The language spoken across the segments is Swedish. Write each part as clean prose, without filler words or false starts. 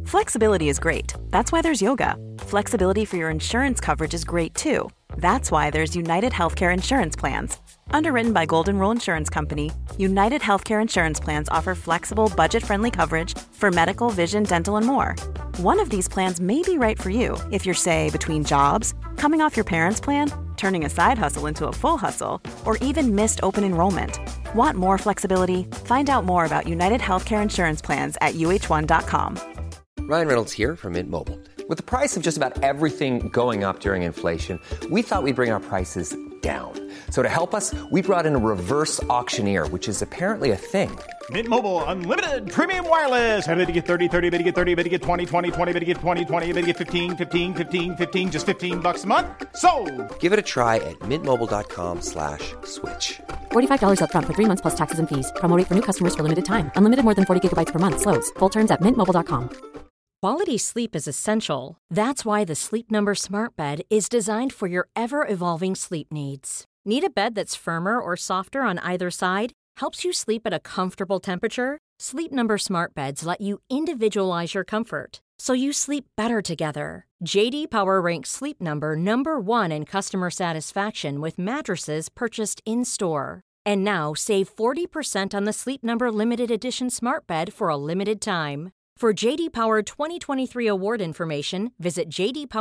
Flexibility is great. That's why there's yoga. Flexibility for your insurance coverage is great too. That's why there's United Healthcare Insurance Plans. Underwritten by Golden Rule Insurance Company, United Healthcare Insurance Plans offer flexible, budget-friendly coverage for medical, vision, dental, and more. One of these plans may be right for you if you're, say, between jobs, coming off your parents' plan, turning a side hustle into a full hustle, or even missed open enrollment. Want more flexibility? Find out more about United Healthcare Insurance Plans at uh1.com. Ryan Reynolds here from Mint Mobile. With the price of just about everything going up during inflation, we thought we'd bring our prices down. So to help us, we brought in a reverse auctioneer, which is apparently a thing. Mint Mobile Unlimited Premium Wireless. How to get 30, 30, bit to get 30, bit to get 20, 20, 20, bit to get 20, 20, bit to get 15, 15, 15, 15, just $15 a month? Sold! Give it a try at mintmobile.com/switch. $45 up front for 3 months plus taxes and fees. Promo rate for new customers for limited time. Unlimited more than 40 gigabytes per month. Slows full terms at mintmobile.com. Quality sleep is essential. That's why the Sleep Number Smart Bed is designed for your ever-evolving sleep needs. Need a bed that's firmer or softer on either side? Helps you sleep at a comfortable temperature? Sleep Number Smart Beds let you individualize your comfort, so you sleep better together. J.D. Power ranks Sleep Number #1 in customer satisfaction with mattresses purchased in-store. And now, save 40% on the Sleep Number Limited Edition Smart Bed for a limited time. For JD Power 2023 award information, visit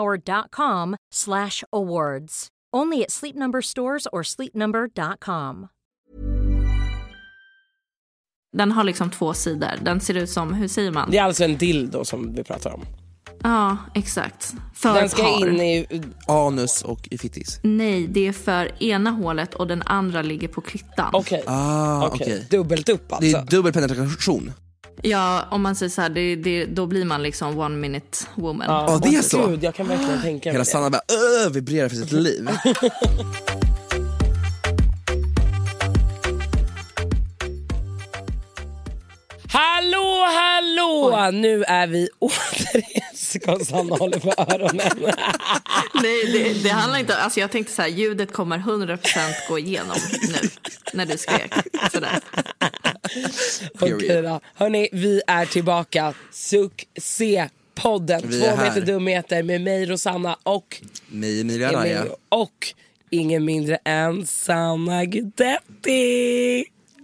jdpower.com/awards. Only at Sleep Number stores or sleepnumber.com. Den har liksom 2 sidor. Den ser ut som, hur säger man? Det är alltså en dildo som vi pratar om. Ja, exakt. För den ska par. in i anus och i fittis. Nej, det är för ena hålet och den andra ligger på klittan. Okej. Okej. Dubbelt upp alltså. Det är dubbel penetration. Ja, om man säger så här, då blir man liksom 1 minute woman. Ja, det är så. Gud, jag kan verkligen tänka mig. Hela Sanna bara vibrerar för sitt liv. Hallå! Nu är vi återigen. Sanna håller på öronen. Nej, det handlar inte. Alltså jag tänkte så här, ljudet kommer 100% gå igenom nu när du skrek sådär. Okej då. Hörni, vi är tillbaka. Succé-podden. 2 meter dumheter med mig, Rosanna, och mig, Emilia Raja. Och ingen mindre än Sanna Guidetti.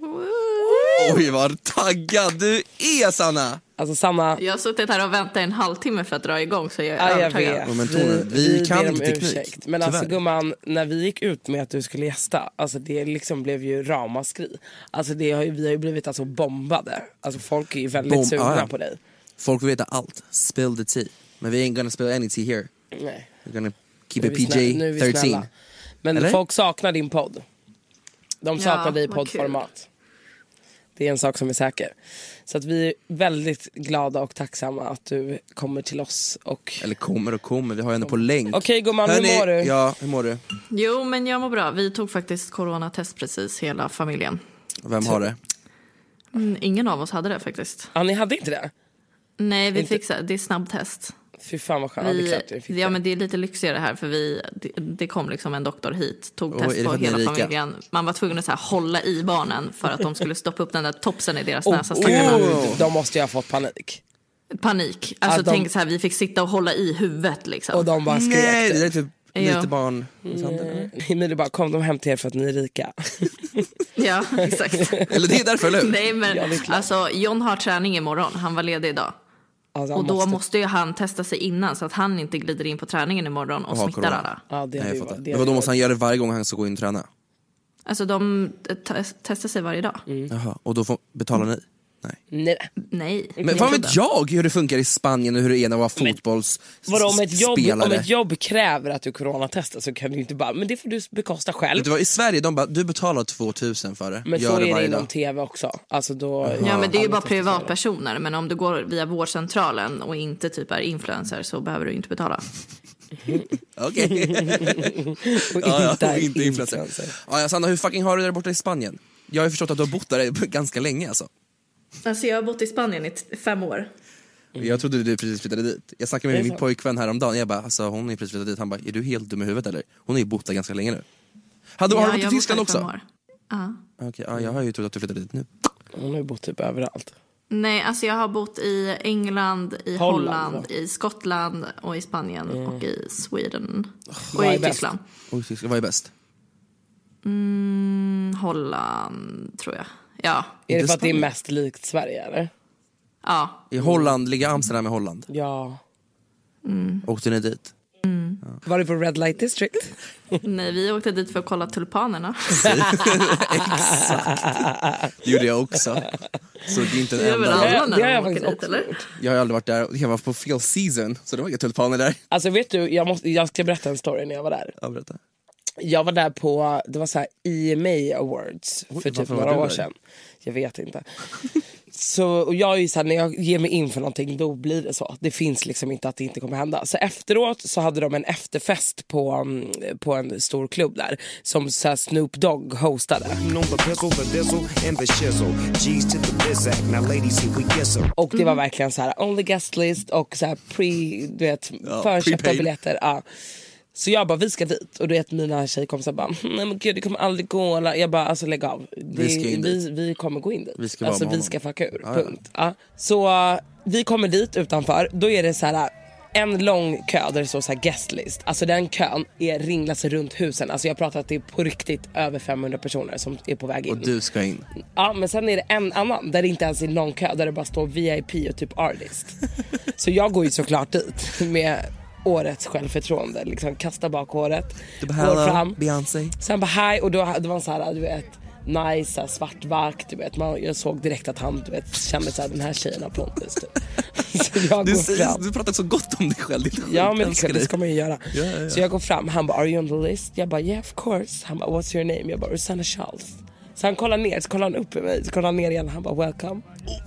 Oj, vad taggad du är, Sanna. Alltså Sanna, jag har suttit här och väntat en halvtimme för att dra igång, så jag är övertagad. Men vi kan inte teknik. Ursäkt. Men alltså gumman, när vi gick ut med att du skulle gästa, alltså det liksom blev ju ramaskri. Alltså vi har ju blivit alltså bombade. Alltså folk är ju väldigt sugna på dig. Folk vill veta allt. Spill the tea. Men vi ain't gonna spill any tea here. Nej. We're gonna keep it PG-13. Men eller? Folk saknar din podd. De saknar dig i poddformat. Kul. Det är en sak som är säker. Så att vi är väldigt glada och tacksamma att du kommer till oss. Eller kommer, vi har henne på länk. Okej, gumman, hur mår du? Ja, hur mår du? Jo, men jag mår bra. Vi tog faktiskt coronatest precis, hela familjen. Vem har det? Ingen av oss hade det faktiskt. Ja, ni hade inte det? Nej, vi fick så, det är snabbtest. Fy fan vad skönt. Ja, men det är lite lyxigare här, för det kom liksom en doktor hit, tog test på hela familjen. Man var tvungen att så här, hålla i barnen för att de skulle stoppa upp den där topsen i deras näsa. De måste ju ha fått panik. Alltså tänk så här, vi fick sitta och hålla i huvudet liksom. Och de bara skrek. Nej, det är typ lite barn. Emilie bara, kom de hem till er för att ni är rika. Ja, exakt. Eller det är därför, eller? Nej, men alltså John har träning imorgon. Han var ledig idag. Alltså, och då måste ju han testa sig innan, så att han inte glider in på träningen imorgon och smittar alla. Ja, men då måste han göra det varje gång han ska gå in och träna? Alltså de testar sig varje dag. Jaha, och då betalar ni? Nej. Men vad vet jag hur det funkar i Spanien och hur det är när vara fotbollsspelare? Om ett jobb kräver att du coronatestar, så kan du inte bara, men det får du bekosta själv. Vet du vad, i Sverige de bara, du betalar 2000 för det. Men så är det inom tv också. Alltså då, ja, men det är ju bara privatpersoner. Men om du går via vårdcentralen och inte typ är influencer, så behöver du inte betala. Okej. Inte influencer. Ja, Sanna, hur fucking har du det där borta i Spanien? Jag har ju förstått att du har bott där ganska länge alltså. Alltså jag har bott i Spanien i 5 år. Jag trodde du precis flyttade dit. Jag snackade med min pojkvän häromdagen. Jag bara, alltså hon är precis flyttade dit. Han bara, är du helt dum i huvudet eller? Hon är ju bott där ganska länge nu. Har du bott i Tyskland också? Ja. Okej, jag har ju trott att du flyttade dit nu. Hon har ju bott typ överallt. Nej, alltså jag har bott i England, i Holland, i Skottland och i Spanien och i Sweden och i Tyskland. Vad är bäst? Holland, tror jag. Ja. Är det för att det är mest likt Sverige, eller? Ja. I Holland, ligger Amsterdam i Holland? Ja. Åkte ni dit? Ja. Var det på Red Light District? Nej, vi åkte dit för att kolla tulpanerna. Exakt. Det gjorde jag också. Så det är inte en enda. Det har jag faktiskt också gjort. Jag har aldrig varit där. Jag var på fel season, så det var inga tulpaner där. Alltså vet du, jag ska berätta en story när jag var där. Ja, berätta. Jag var där på, det var så här EMA Awards för typ några år sedan. Jag vet inte. Så, och jag är ju så här, när jag ger mig in för någonting, då blir det så. Det finns liksom inte att det inte kommer hända. Så efteråt så hade de en efterfest på en stor klubb där, som så här, Snoop Dogg hostade. Och det var verkligen så här only guest list och så här förköpta biljetter. Ja. Så jag bara, vi ska dit. Och du vet, mina tjejkompisar bara, nej men gud, det kommer aldrig gå. Jag bara, alltså lägg av. Vi kommer gå in dit. Vi ska fucka ur, punkt. Ja. Så vi kommer dit utanför. Då är det så här en lång kö där det står så här guest list. Alltså den kön ringlar sig runt husen. Alltså jag pratar att det är på riktigt över 500 personer som är på väg in. Och du ska in. Ja, men sen är det en annan där det inte ens är någon kö, där det bara står VIP och typ artist. Så jag går ju såklart dit med årets självförtroende, liksom kastar bak håret, går fram, Beyoncé. sen bara hej, och då det var så här, du vet, nice, svart vakt, du vet, jag såg direkt att han, du vet, kände så här, den här tjejen har Pontus typ. Så jag går fram. Du pratar så gott om dig själv. Ja, men det ska man ju göra. Ja. Så jag går fram, han bara, are you on the list? Jag bara, yeah of course. Han bara, what's your name? Jag bara, Rosanna Charles. Så han kollar ner, så kollar han upp i mig, så kollar han ner igen, han bara, welcome.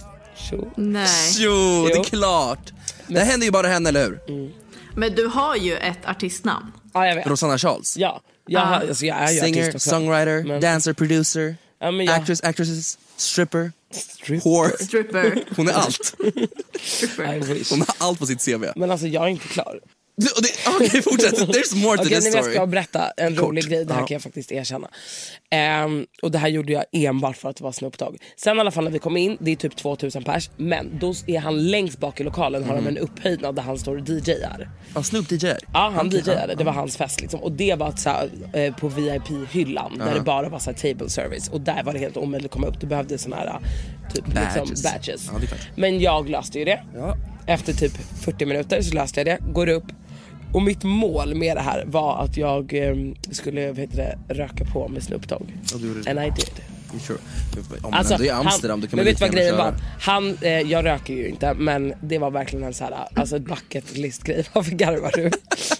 Nej. Jo, det är klart. Det händer ju bara henne, eller hur? Men du har ju ett artistnamn. Ja, jag vet. Rosanna Charles. Ja, jag är ju singer, artist songwriter, dancer, producer, actress, stripper, whore. Stripper. Hon är allt. Stripper. Hon har allt på sitt CV. Men alltså, jag är inte klar. Okej, fortsätt. There's more to this story. Jag ska berätta en rolig grej. Det här kan jag faktiskt erkänna. Och det här gjorde jag enbart för att det var Snoop Dogg. Sen i alla fall när vi kom in, det är typ 2000 pers. Men då är han längst bak i lokalen, har de en upphöjnad där han står och DJar. Ja, Snoop DJar? Ja, han DJade. Det var hans fest liksom. Och det var så här, på VIP-hyllan där det bara var så här table service. Och där var det helt omöjligt att komma upp. Du behövde såna här typ badges. Ja, men jag löste ju det. Ja. Efter typ 40 minuter så löste jag det. Går upp. Och mitt mål med det här var att jag skulle röka på med Snoop Dogg. And I did. Sure. Alltså, det är Amsterdam, men vet du vad grejen var? Jag röker ju inte, men det var verkligen en så här, alltså ett bucket list-grej. Varför garvar du?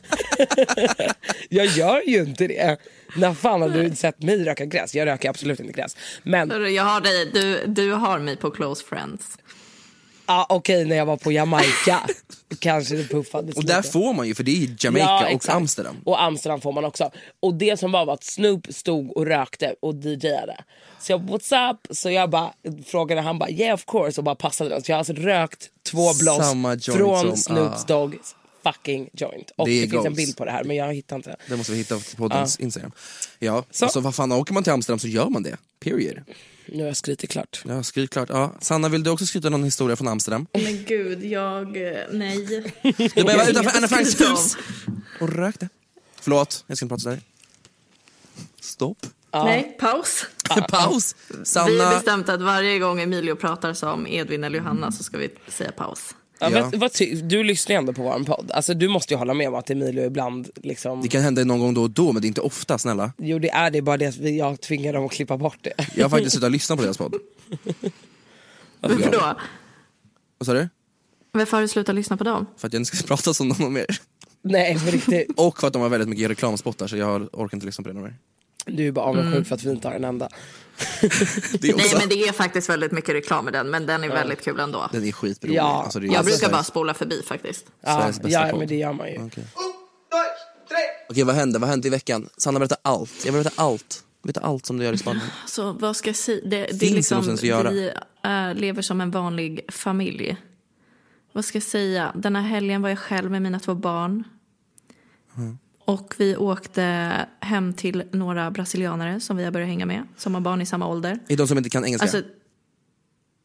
Jag gör ju inte det. När fan har du sett mig röka gräs? Jag röker absolut inte gräs. Men jag har dig, du har mig på close friends. Ja, okej, när jag var på Jamaica kanske det puffades och där lite. Får man ju, för det är Jamaica och Amsterdam. Och Amsterdam får man också. Och det som var att Snoop stod och rökte och DJade. Så jag, what's up? Så jag bara frågade, han bara, yeah of course. Och bara passade den. Så jag har alltså rökt 2 bloss från Snoops Doggs fucking joint. Och det finns en bild på det här, men jag hittar inte. Det måste vi hitta på poddens Instagram. Ja, så alltså vad fan, åker man till Amsterdam så gör man det. Period. Nu har jag skrytit klart. Ja, skryt klart. Ja. Sanna, vill du också skryta någon historia från Amsterdam? Men gud, nej. Du var utanför Anna Franks hus och rökte. Förlåt, jag ska inte prata sådär. Stopp. Nej, paus. Paus. Sanna. Vi har bestämt att varje gång Emilio pratar som Edvin eller Johanna så ska vi säga paus. Ja. Du lyssnar ändå på vår podd. Alltså, du måste ju hålla med om att Emilio ibland liksom... Det kan hända någon gång då och då, men det är inte ofta, snälla. Jo, det är bara det att jag tvingar dem att klippa bort det. Jag har faktiskt slutat lyssna på deras podd. Varför då? Vad sa du? Varför har du slutat lyssna på dem? För att jag inte ska prata som någon mer. Nej, för riktigt. Och för att de har väldigt mycket reklamspottar, så jag orkar inte lyssna på det mer. Du är bara avundsjuk för att vi inte har en enda. Nej, men det är faktiskt väldigt mycket reklam med den. Men den är väldigt kul ändå. Den är skitbra. Ja. Alltså, jag brukar bara spola förbi faktiskt. Ja, men det gör man ju. Okej, vad hände i veckan? Sanna, berätta allt. Jag vill veta allt. Berätta allt som du gör i Spanien. Så vad ska jag säga? Det är liksom, vi lever som en vanlig familj. Vad ska jag säga? Den här helgen var jag själv med mina 2 barn. Och vi åkte hem till några brasilianare som vi har börjat hänga med. Som har barn i samma ålder. Är de som inte kan engelska? Alltså,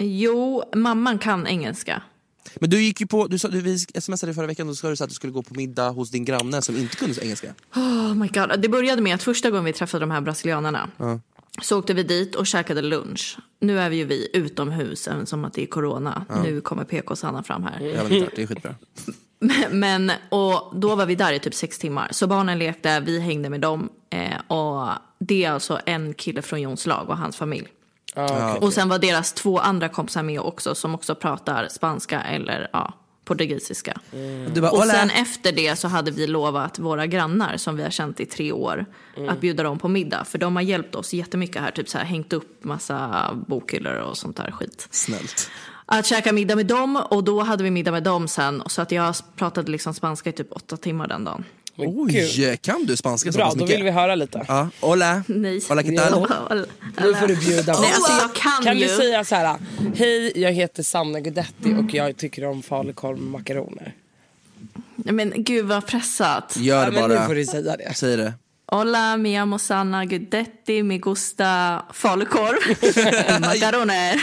Jo, mamman kan engelska. Men du gick ju på, vi smsade förra veckan, då sa du att du skulle gå på middag hos din granne som inte kunde engelska. Oh my god, det började med att första gången vi träffade de här brasilianerna så åkte vi dit och käkade lunch. Nu är vi ju utomhus, även som att det är corona. Nu kommer PK-Sanna fram här. Ja, men det är skitbra. Men, och då var vi där i typ 6 timmar. Så barnen lekte, vi hängde med dem. Och det är alltså en kille från Jons lag och hans familj. Okay. Och sen var deras 2 andra kompisar med också, som också pratar spanska eller portugisiska. Och sen efter det så hade vi lovat våra grannar som vi har känt i 3 år att bjuda dem på middag. För de har hjälpt oss jättemycket här, typ så här, hängt upp massa bokhyllor och sånt där skit. Snällt. Att käka middag med dem, och då hade vi middag med dem sen. Så att jag pratade liksom spanska i typ 8 timmar den dagen. Oj, kan du spanska så bra, pass mycket? Då vill vi höra lite. Ja, hola. Nej. Hola, ¿qué tal? Nu får du bjuda. Nej, alltså jag kan du säga så här: hej, jag heter Sanna Gudetti och jag tycker om falukorv med makaroner. Men gud vad pressat. Gör det bara. Men nu får du säga det. Säg det. Hola, mi amo Sanna Gudetti, mi gusta falukorv. Makaroner.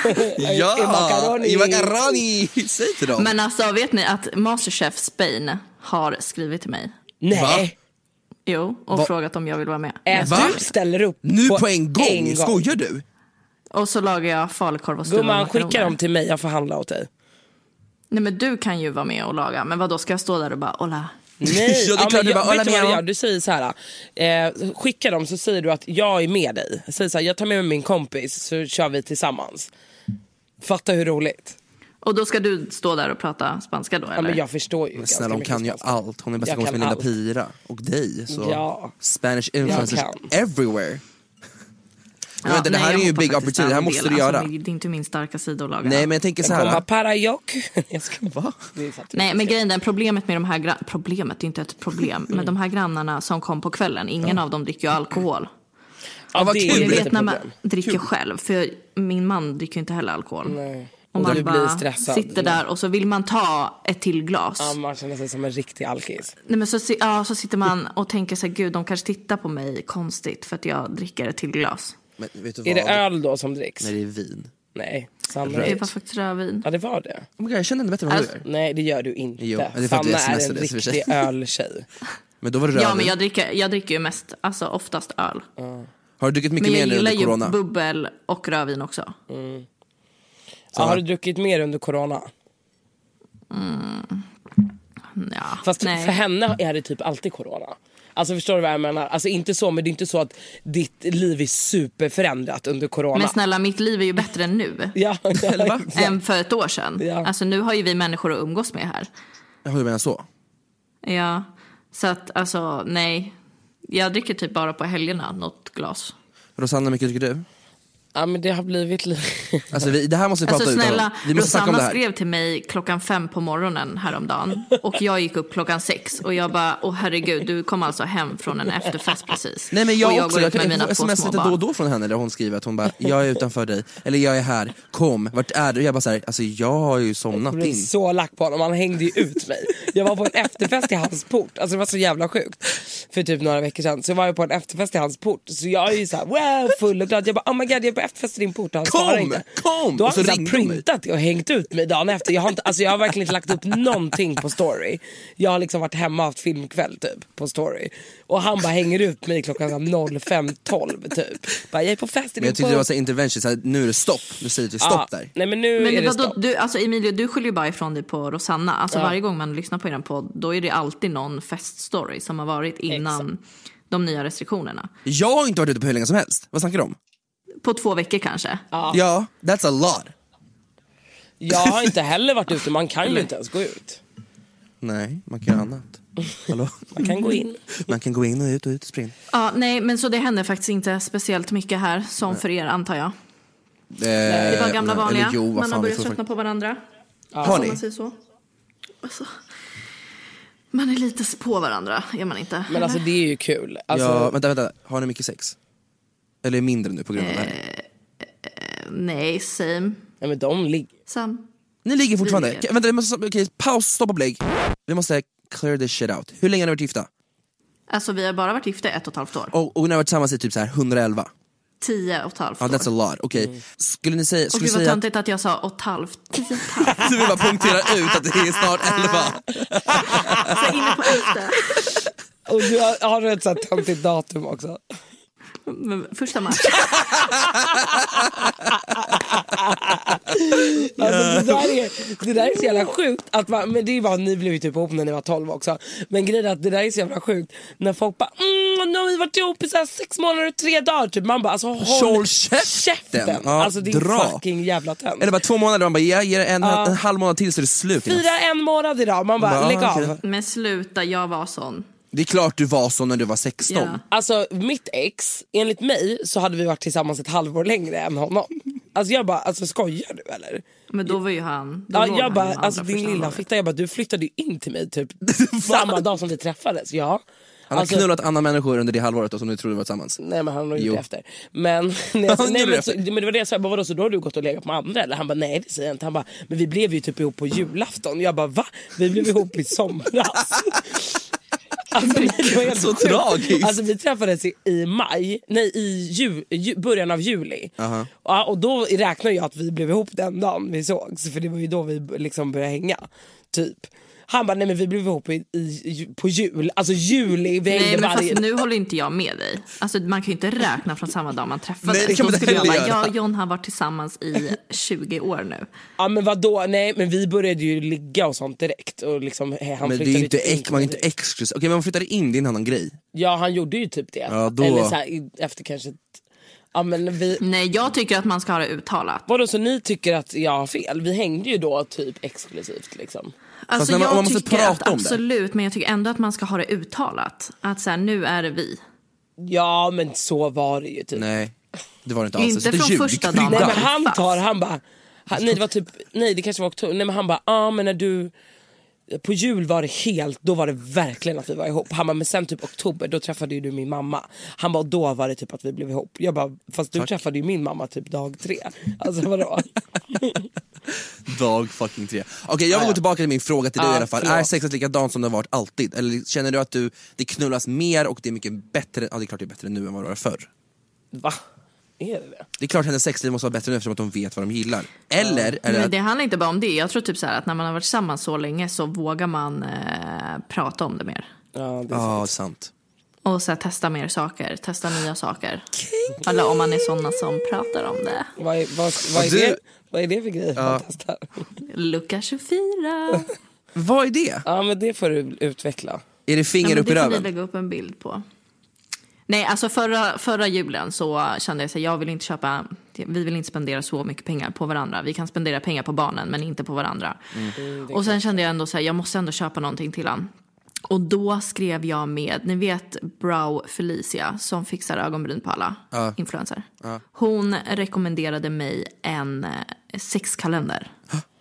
Ja, i macaroni. Säg till dem. Men alltså, vet ni att Masterchef Spain har skrivit till mig? Nej. Va? Jo, och frågat om jag vill vara med. Du ställer upp nu på en gång. Skojar du? Och så lagar jag falukorv och stuva makaroner. makaroner. Skicka dem till mig, jag får handla åt dig. Nej, men du kan ju vara med och laga. Men vad då ska jag stå där och bara, hola? Nej, ja, det är klart du bara, vet du vad du gör? Du säger så här, skicka dem så säger du att jag är med dig. Säg så här, jag tar med mig min kompis så kör vi tillsammans. Fatta hur roligt. Och då ska du stå där och prata spanska då, eller? Ja, men jag förstår ju. Men snälla, hon kan ju allt. Hon är bästa kompis med Linda Pira och dig. Så ja. Spanish influencers everywhere. Ja, men det här är ju big opportunity, det här måste du göra. Alltså, det är inte min starka sida att laga. Nej, men jag tänker så här. Jag kommer parajock. Jag ska va? Nej, men grejen är, problemet med de här problemet är inte ett problem, men de här grannarna som kom på kvällen, ingen av dem dricker ju alkohol. Ja, vad kul. Jag vet när man dricker själv, för min man dricker ju inte heller alkohol. Nej. Och man du bara blir stressad. Sitter där och så vill man ta ett till glas. Ja, man känner sig som en riktig alkis. Nej, men så sitter man och tänker så här, gud, de kanske tittar på mig konstigt för att jag dricker ett till glas. Men vet du vad? Är det öl då som dricks? Nej, det är vin. Nej, det var faktiskt rödvin. Ja, det var det. Oh my God, jag känner inte bättre vad du gör. Nej, det gör du inte. Jo, det är Sanna är en riktig öltjej. Men då var det rödvin. Ja, men jag dricker ju mest, alltså oftast öl. Har du druckit mycket mer nu under corona? Men jag gillar ju bubbel och rödvin också. Ja, har du druckit mer under corona? Ja, fast för henne är det typ alltid corona. Alltså förstår du vad jag menar? Alltså inte så, men det är inte så att ditt liv är superförändrat under corona. Men snälla, mitt liv är ju bättre nu. Ja, än för ett år sedan. Ja. Alltså nu har ju vi människor att umgås med här. Jag menar så. Ja, så att alltså nej. Jag dricker typ bara på helgerna något glas. Rosanna, mycket tycker du? Ja, men det har blivit alltså det här måste vi prata snälla, vi måste snacka om det här. skrev till mig 5:00 på morgonen häromdagen. Och jag gick upp 6:00. Och jag bara, herregud, du kom alltså hem från en efterfest precis. Nej, men jag och också, jag kan sms lite då och då från henne där hon skriver att hon bara, jag är utanför dig. Eller jag är här, kom, vart är du? Jag bara så här, alltså jag har ju somnat in. Jag blev så lack på honom, han hängde ju ut mig. Jag var på en efterfest i hans port. Alltså det var så jävla sjukt. För typ några veckor sedan så var jag på en efterfest i hans port. Så jag är ju såhär, wow, full och glad. Jag bara, oh my god, jag är på efterfest i din port. Han svarar inte. Kom! Då har han så printat och hängt ut mig dagen efter. Jag har verkligen inte lagt upp någonting på story. Jag har liksom varit hemma och haft filmkväll typ på story. Och han bara hänger ut mig 05:12 typ. Bara, jag är på fest i din port. Men jag tyckte det var så intervention, så här, nu är det stopp. Nu säger du stopp där. Nej, men nu är det stopp. Du, alltså Emilia, du skyller ju bara ifrån dig på Rosanna. Alltså varje gång man lyssnar på er podd, då är det alltid någon feststory som har varit innan de nya restriktionerna. Jag har inte varit ute på hur länge som helst. Vad snackar du om? På 2 veckor kanske. Ja, that's a lot. Jag har inte heller varit ute, man kan ju inte ens gå ut. Nej, man kan göra annat. Hallå? Man kan gå in. Man kan gå in och ut och spring. Ja, nej, men så det händer faktiskt inte speciellt mycket här som för er, antar jag. Det var gamla vanliga. Man har börjat tröttna på varandra. Har ni? Man säger så. Alltså, man är lite på varandra, är man inte? Men alltså det är ju kul. Alltså... Ja, vänta. Har ni mycket sex? Eller mindre nu på grund av det här? Nej, same. Ja, men de ligger. Sam. Ni ligger fortfarande? Vänta, paus, stopp och lägg. Vi måste clear this shit out. Hur länge har ni varit gifta? Alltså vi har bara varit gifta 1,5 år. Och ni har varit tillsammans i typ så här 111? 10,5 år. Ja, that's a lot. Okej. Skulle ni säga... Och det var töntigt att jag sa 8,5. 10,5. Du vill bara punktera ut att det är snart 11. Så inne på efter. Och du har ett så töntigt datum också. 1 mars. Alltså det där är så jävla sjukt att man, men det var ni blev ju typ ihop när ni var 12 också. Men grejen är att det där är så jävla sjukt när folk bara nu har vi varit ihop i så här 6 månader och 3 dagar typ. Man bara alltså håll käften. Ja, alltså det är fucking jävla tönt. Eller bara 2 månader, man bara jag ger en halv månad till så är det slut. 1 månad idag, man bara lägg av. Men sluta, jag var sån. Det är klart du var så när du var 16. Ja. Alltså mitt ex, enligt mig så hade vi varit tillsammans ett halvår längre än honom. Alltså jag bara, alltså skojar du eller? Men då var ju han... Ja, jag bara, alltså din lilla fitta, jag bara, du flyttade ju in till mig typ samma dag som vi träffades, ja. Han har knullat andra människor under det halvåret då, som du trodde var tillsammans. Nej men han har gjort det efter. Men men det var det jag sa, vadå, så då har du gått och legat med andra? Eller han bara, nej det säger jag inte. Han bara, men vi blev ju typ ihop på julafton. Jag bara, va? Vi blev ihop i somras. Alltså, det var så tragiskt. Alltså vi träffades i maj, nej i början av juli. Ja, och då räknar jag att vi blev ihop den dagen vi sågs, för det var ju då vi liksom började hänga typ. Han bara, nej men vi blev ihop på jul. Alltså juli. Nej men fast nu håller inte jag med dig. Alltså man kan ju inte räkna från samma dag man träffades. Nej, det kan man inte jag göra. jag och John har varit tillsammans i 20 år nu. Ja men vadå, nej men vi började ju ligga och sånt direkt. Och liksom, han men det är ju inte, man är inte exklusiv. Okej, men man flyttade in, det är en annan grej. Ja han gjorde ju typ det. Ja, då... Eller så här, efter kanske... Ja, men nej jag tycker att man ska ha det uttalat. Vadå, så ni tycker att jag har fel? Vi hängde ju då typ exklusivt liksom. Alltså jag tycker att absolut, men jag tycker ändå att man ska ha det uttalat. Att så här, nu är det vi. Ja men så var det ju typ. Nej, det var det inte alls. Inte från första dagen. Nej men han bara nej det var typ, nej det kanske var oktober. Nej men han bara, men när du på jul var det helt, då var det verkligen att vi var ihop. Han bara, men sen typ oktober då träffade ju du min mamma. Han bara, då var det typ att vi blev ihop. Jag bara, fast du träffade ju min mamma typ dag 3. Alltså vadå? Dag fucking 3. Okej, jag vill gå tillbaka till min fråga till dig i alla fall. Är sexet likadant som det har varit alltid? Eller känner du att det knullas mer och det är mycket bättre? Ja, det är klart det är bättre nu än vad det var förr. Va? Är det? Det är klart att hennes sexliv måste vara bättre nu eftersom att de vet vad de gillar. Eller är det... Men det handlar inte bara om det. Jag tror typ så här att när man har varit tillsammans så länge så vågar man prata om det mer. Ja, det är sant. Och så här, testa mer saker, testa nya saker. Eller om man är sådana som pratar om det. Vad är det för grej man testar? Lucka 24. Vad är det? Ja men det får du utveckla. Är det finger upp i röven? Det får ni lägga upp en bild på. Nej, alltså förra julen så kände jag att vi vill inte spendera så mycket pengar på varandra. Vi kan spendera pengar på barnen men inte på varandra. Och sen kände jag ändå så här, jag måste ändå köpa någonting till han. Och då skrev jag med, ni vet Brow Felicia som fixar ögonbryn på alla influencer. Hon rekommenderade mig en sexkalender.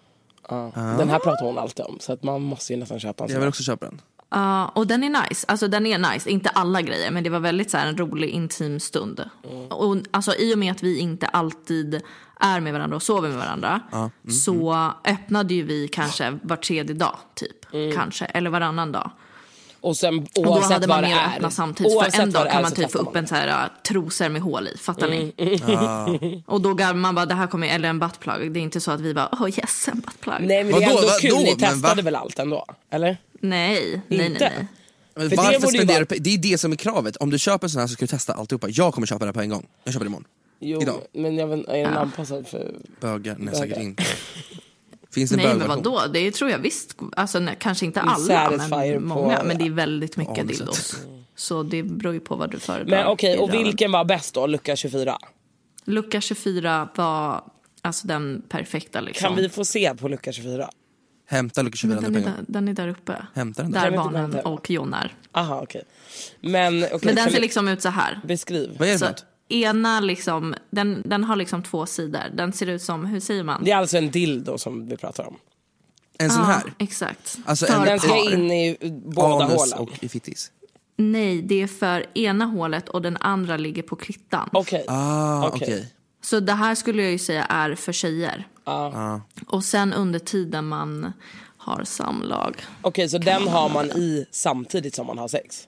Den här pratar hon alltid om, så att man måste ju nästan köpa en. Jag vill också köpa den. Och den är nice, alltså den är nice, inte alla grejer, men det var väldigt så här, en rolig intim stund. Och alltså i och med att vi inte alltid är med varandra och sover med varandra så öppnade ju vi kanske var 3:e dag typ, kanske, eller varannan dag. Och sen och då hade man mer att öppna samtidigt. Oavsett för en dag kan man typ få upp en så här trosor med hål i, fattar ni? Och då gav man bara, det här kommer, eller en buttplug. Det är inte så att vi bara, yes, en buttplug. Nej men det är ändå kul, ni testade väl allt ändå, eller? Nej. Men varför spenderar du? Det är det som är kravet. Om du köper en sån här så ska du testa alltihopa. Jag kommer köpa det på en gång. Jag köper det imorgon. Jo, idag. Men jag vet, är den anpassad för bögar? Nej, säkert inte. Finns det nej men vadå, det tror jag visst. Alltså kanske inte alla, men många. Men det är väldigt mycket dildos. Så det beror ju på vad du föredrar. Men okej, och vilken var bäst då? Lucka 24? Lucka 24 var alltså den perfekta liksom. Kan vi få se på Lucka 24? Hämta Lucka 24 den är där uppe. Hämta den där barnen och Jon är. Aha, okej. Men den ser liksom ut så här. Beskriv. Vad är det för något? Ena liksom, den har liksom 2 sidor. Den ser ut som, hur säger man? Det är alltså en dildo som vi pratar om. En sån här? Exakt. Alltså den ska in i båda hålen. Och i fittis. Nej, det är för ena hålet och den andra ligger på klittan. Okej. Okej. Så det här skulle jag ju säga är för tjejer. Och sen under tiden man har samlag. Okej, så den har man i samtidigt som man har sex?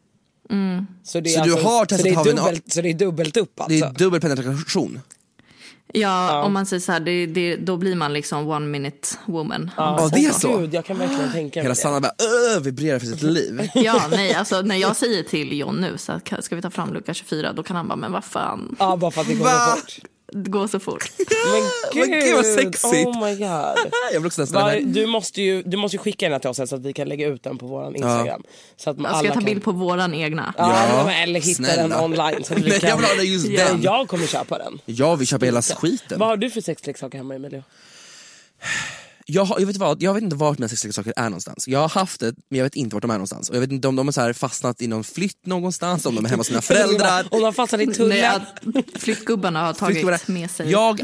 Så det är, Så du har testat så det är dubbelt upp alltså. Det är dubbel penetration. Ja, om man säger så här, då blir man liksom 1 minute woman. Ja, det är så. Gud, jag kan verkligen tänka mig hela det. Sanna bara vibrerar för sitt liv. Ja, nej, alltså när jag säger till John nu så att, ska vi ta fram lucka 24, då kan han bara, men vad fan. Ja, bara för att det går så fort. Det går så fort. Men gud, vad sexigt. Oh my god. Jag vill också nästan den här. Du måste ju skicka den till oss så att vi kan lägga ut den på våran Instagram. Så att Ska jag ta bild på våran egna? Ja, eller hitta den online så att vi kan... Jag vill ha just den. Jag kommer köpa den. Jag vill köpa hela skiten. Vad har du för sexleksaker hemma, Emilio? Jag vet inte vart mina sexleksaker är någonstans. Jag har haft det, men jag vet inte vart de är någonstans. Och jag vet inte om de är så här fastnat i någon flytt någonstans, om de är hemma hos sina föräldrar. Om de har fastnat i tullen. Flyttgubbarna har tagit med sig. Jag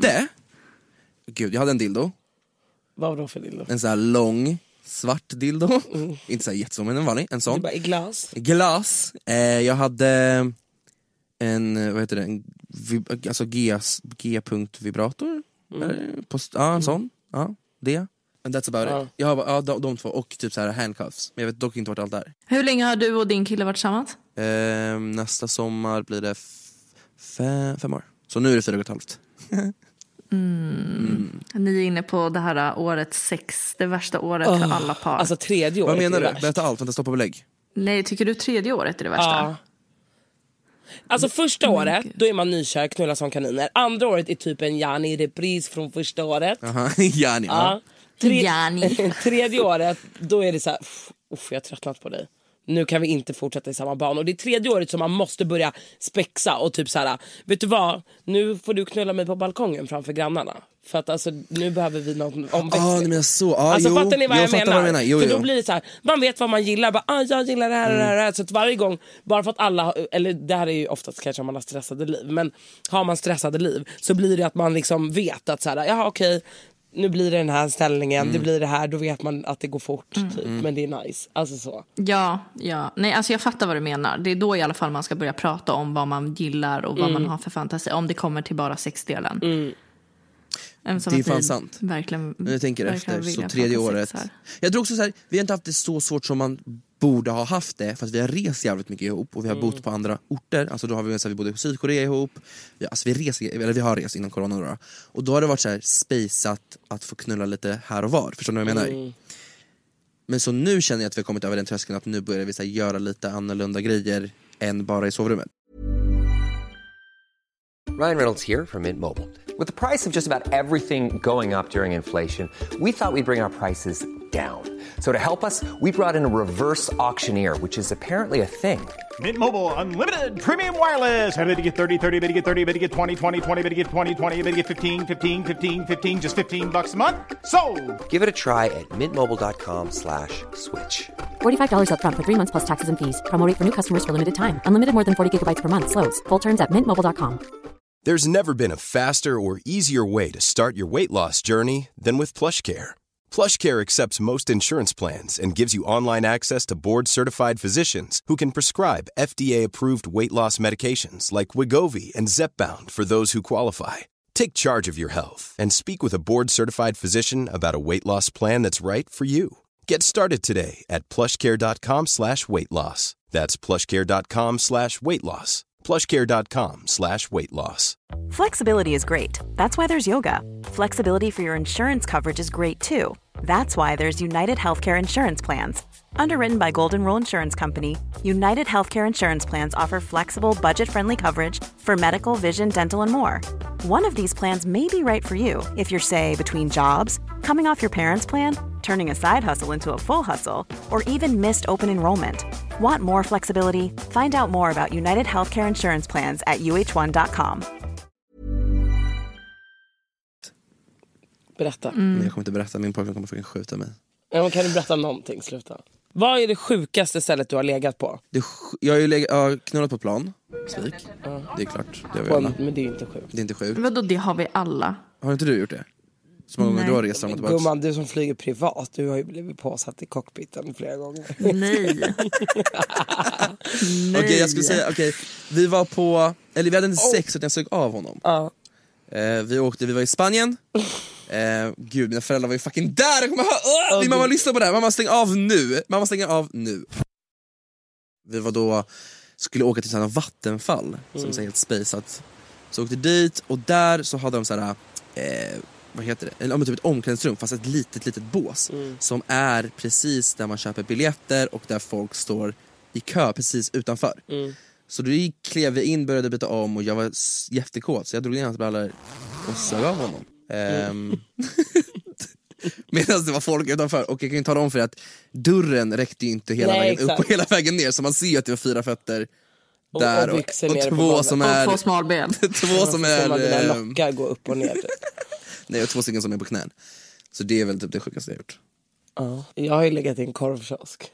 hade en dildo. Vad var det för dildo? En så här lång svart dildo. Inte så här jättestor, men en vanlig. En sån. Det bara i glas. Jag hade en, vad heter det, alltså G-punkt-vibrator. En sån. Ja, det. And that's about it. Jag har de två och typ så här handcuffs. Men jag vet dock inte vart allt är. Hur länge har du och din kille varit tillsammans? Nästa sommar blir det 5 år. Så nu är det 4,5. Ni är inne på det här året 6, det värsta året för alla par. Alltså 3:e året. Vad menar du? Berätta allt, vänta, stoppa belägg. Nej, tycker du 3:e året är det värsta? Ja. Alltså första året, då är man nykär, knullar som kaniner. Andra året är typ en Jani repris från första året. Jani, ja. Tredje året, då är det så här, jag har tröttnat på dig. Nu kan vi inte fortsätta i samma bana. Och det är 3:e året som man måste börja spexa och typ så här, vet du vad? Nu får du knulla mig på balkongen framför grannarna. För att alltså, nu behöver vi någon omväxling. Men så. Alltså fattar ni vad jag menar? Jo. För då blir det så här, man vet vad man gillar. Bara, jag gillar det här och det här. Så att varje gång, bara för att alla, eller det här är ju oftast kanske om man har stressade liv. Men har man stressade liv så blir det att man liksom vet att så här, jaha okej, nu blir det den här ställningen, det blir det här, då vet man att det går fort typ. Men det är nice, alltså så. Ja, nej alltså jag fattar vad du menar. Det är då i alla fall man ska börja prata om vad man gillar och vad man har för fantasi, om det kommer till bara sexdelen. Det är fan sant. Verkligen, men jag tänker efter, så 3:e året. Jag tror också så här, vi har inte haft det så svårt som man borde ha haft det, för att vi har rest jävligt mycket ihop och vi har bott på andra orter. Alltså då har vi bodde i Sydkorea ihop. Vi har rest innan corona då. Och då har det varit så här spejsat att få knulla lite här och var. Förstår ni vad jag menar? Men så nu känner jag att vi har kommit över den tröskeln att nu börjar vi så här, göra lite annorlunda grejer än bara i sovrummet. Ryan Reynolds here from Mint Mobile. With the price of just about everything going up during inflation, we thought we'd bring our prices down. So to help us, we brought in a reverse auctioneer, which is apparently a thing. Mint Mobile Unlimited Premium Wireless. How to get 30, 30, bit to get 30, bit to get 20, 20, 20, bit to get 20, 20, bit to get 15, 15, 15, 15, just $15 a month? Sold! Give it a try at mintmobile.com/switch. $45 up front for 3 months plus taxes and fees. Promo rate for new customers for limited time. Unlimited more than 40 gigabytes per month. Slows full terms at mintmobile.com. There's never been a faster or easier way to start your weight loss journey than with PlushCare. PlushCare accepts most insurance plans and gives you online access to board-certified physicians who can prescribe FDA-approved weight loss medications like Wegovy and Zepbound for those who qualify. Take charge of your health and speak with a board-certified physician about a weight loss plan that's right for you. Get started today at plushcare.com/weightloss. That's plushcare.com/weightloss. plushcare.com/weightloss. Flexibility is great. That's why there's yoga. Flexibility for your insurance coverage is great too. That's why there's United Healthcare Insurance Plans. Underwritten by Golden Rule Insurance Company, United Healthcare Insurance Plans offer flexible, budget-friendly coverage for medical, vision, dental, and more. One of these plans may be right for you if you're, say, between jobs, coming off your parents' plan, turning a side hustle into a full hustle, or even missed open enrollment. Want more flexibility? Find out more about United Healthcare Insurance Plans at uh1.com. Berätta. Men jag kommer inte berätta, min pojke kommer få skjuta mig. Ja, kan du berätta någonting, sluta. Vad är det sjukaste stället du har legat på? Jag har ju knullat på plan. Svik. Det är klart. Det har vi alla. Men det är inte sjukt. Det är inte sjukt. Vadå, det har vi alla. Har inte du gjort det? Så många gånger du har rest fram och tillbaka. Gumman, du som flyger privat, du har ju blivit påsatt i cockpiten flera gånger. Nej. Okej, jag skulle säga, vi var på, eller vi hade en sex så att jag sög av honom. Vi var i Spanien. Gud, mina föräldrar var ju fucking där. Min mamma lyssnar på det här. Mamma stänger av nu. Vi var då, skulle åka till sådana vattenfall som är helt spaceat. Så åkte dit och där så hade de så här, vad heter det? Eller typ ett omklädningsrum fast ett litet bås som är precis där man köper biljetter och där folk står i kö precis utanför. Så då klev vi in, började byta om och jag var jättekåt så jag drog ner hans brallor och sög av honom. Medan det var folk utanför. Och jag kan ju tala om för att dörren räckte ju inte hela vägen upp och hela vägen ner. Så man ser ju att det var 4 fötter där och 2 som är... Och 2 smalben. 2 som är... lockar gå upp och ner. Nej, och 2 stycken som är på knän. Så det är väl typ det sjukaste jag har gjort. Ja, jag har ju legat i en korvkiosk.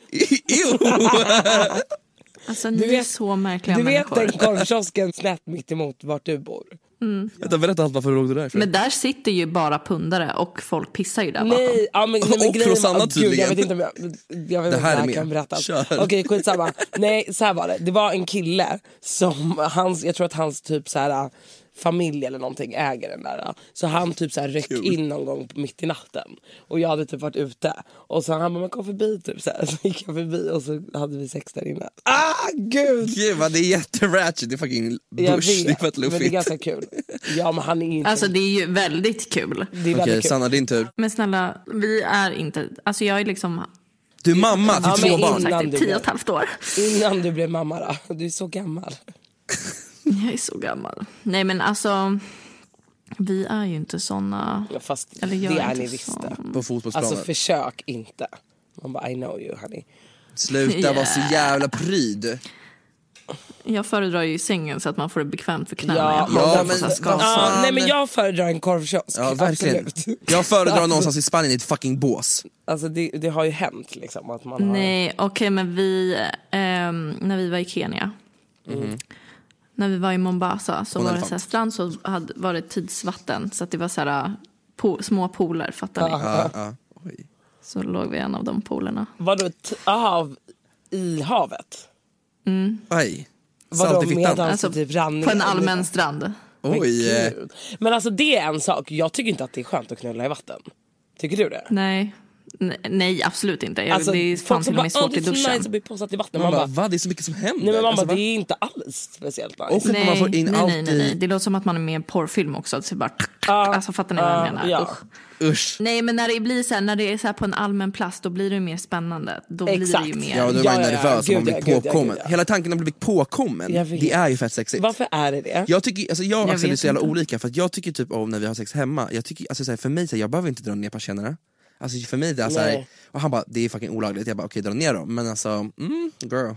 Alltså ni är så märkliga människor. Du vet den korvkiosken snett mitt emot vart du bor. Jag berättar allt varför du låg du där. Men där sitter ju bara pundare och folk pissar ju där nej, bakom. Men och Rosanna tydligen. Jag vet inte om jag vet det här är kan berätta. Okej, skitsamma. Nej, så här var det. Det var en kille som jag tror att hans typ så här familj eller någonting äger den där. Så han typ så här ryck in någon gång mitt i natten. Och jag hade typ varit ute. Och så han bara, man kom förbi typ så här. Så gick jag förbi och så hade vi sex där inne. Gud vad det är jätteratchet. Det är fucking bush. Det är fett luffigt. Men det är ganska kul. Ja, men han är inte... Alltså det är ju väldigt kul. Okej, Sanna, din tur. Men snälla, vi är inte... Alltså jag är liksom... Du är mamma till 2 barn. Sagt, 10,5 år. Innan du blev mamma då. Du är så gammal. Jag är så gammal. Nej men alltså, vi är ju inte såna. Ja, fast eller det är ni visst. På fotbollsplanen. Alltså försök inte. Man bara, I know you honey. Sluta vara så jävla pryd. Jag föredrar ju i sängen så att man får det bekvämt för knäna. Nej men jag föredrar en korvkiosk. Ja, verkligen. Absolut. Jag föredrar någonstans i Spanien i ett fucking bås. Alltså det har ju hänt liksom att man Nej, okej, men vi när vi var i Kenya. När vi var i Mombasa så var det så här strand, så var det tidsvatten. Så att det var så här små pooler, fattar ni? Oj. Så låg vi i en av de poolerna. Var du i havet? Aj. Vadå alltså, typ på en allmän strand. Oj. Men alltså det är en sak. Jag tycker inte att det är skönt att knulla i vatten. Tycker du det? Nej, absolut inte. Alltså, det fanns till och med svårt i duschen. Det är så nice att bli i vatten. Man bara, vad? Det är så mycket som händer. Nej, men alltså, det är inte alls speciellt nice. Och man får in nej. Det låter som att man är med i en porrfilm också. Så bara, alltså fattar ni vad jag menar? Ja. Usch. Nej, men när det blir så här, när det är så här på en allmän plats, då blir det mer spännande. Då blir det ju mer. Ja, då är man nervös och man blir påkommen. Hela tanken om att bli påkommen, det är ju fett sexigt. Varför är det? Jag tycker, alltså jag och Axel är så jävla olika. För att jag tycker typ om när vi har sex hemma. Jag tycker, alltså så här, för mig så här, jag behöver inte dra ner persiennerna. Alltså för mig det är så här, och han bara, det är fucking olagligt. Jag bara, okej, dra ner dem. Men alltså, girl.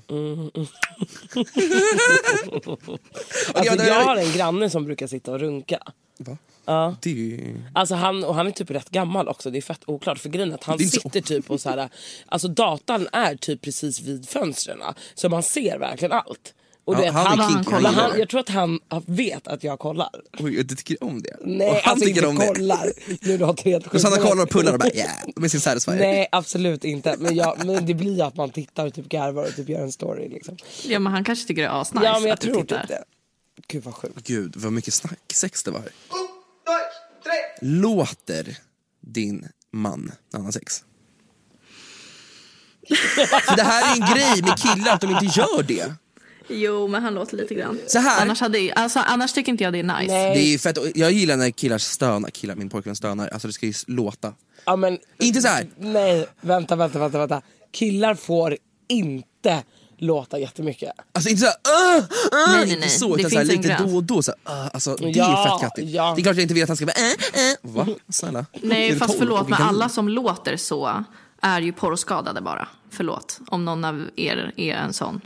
Alltså, jag har en granne som brukar sitta och runka. Va? Ja. Alltså han är typ rätt gammal också. Det är fett oklart för grejen att han sitter typ och så här. Alltså datan är typ precis vid fönstren. Så man ser verkligen allt. Och du vet, jag tror att han vet att jag kollar. Oj, du tycker om det? Nej, och han alltså tycker inte om kollar. Nu har och så han kollar och pullar och bara, med sin satisfier. Nej, absolut inte. Men det blir att man tittar och typ garvar och typ gör en story liksom. Ja, men han kanske tycker det är asnice. Ja, men jag tror typ det. Gud vad sjukt. Gud, vad mycket sex det var här. 1, 2, 3. Låter din man när han har sex? För det här är en grej med killar att de inte gör det. Jo, men han låter lite grann. Så här. Annars tycker inte jag det är nice. Nej. Det är fett. Jag gillar när killar stönar. Min pojkvän stönar. Alltså det ska ju låta. Ja, men inte så här. Nej, vänta. Killar får inte låta jättemycket. Alltså inte så här, nej. Inte så, utan så här, lite då och då så här, alltså det är fett kattigt. Ja. Det är klart jag inte vill att han ska bara Va? Snälla. Nej, fast förlåt, men alla som låter så är ju porrskadade bara. Förlåt, om någon av er är en sån.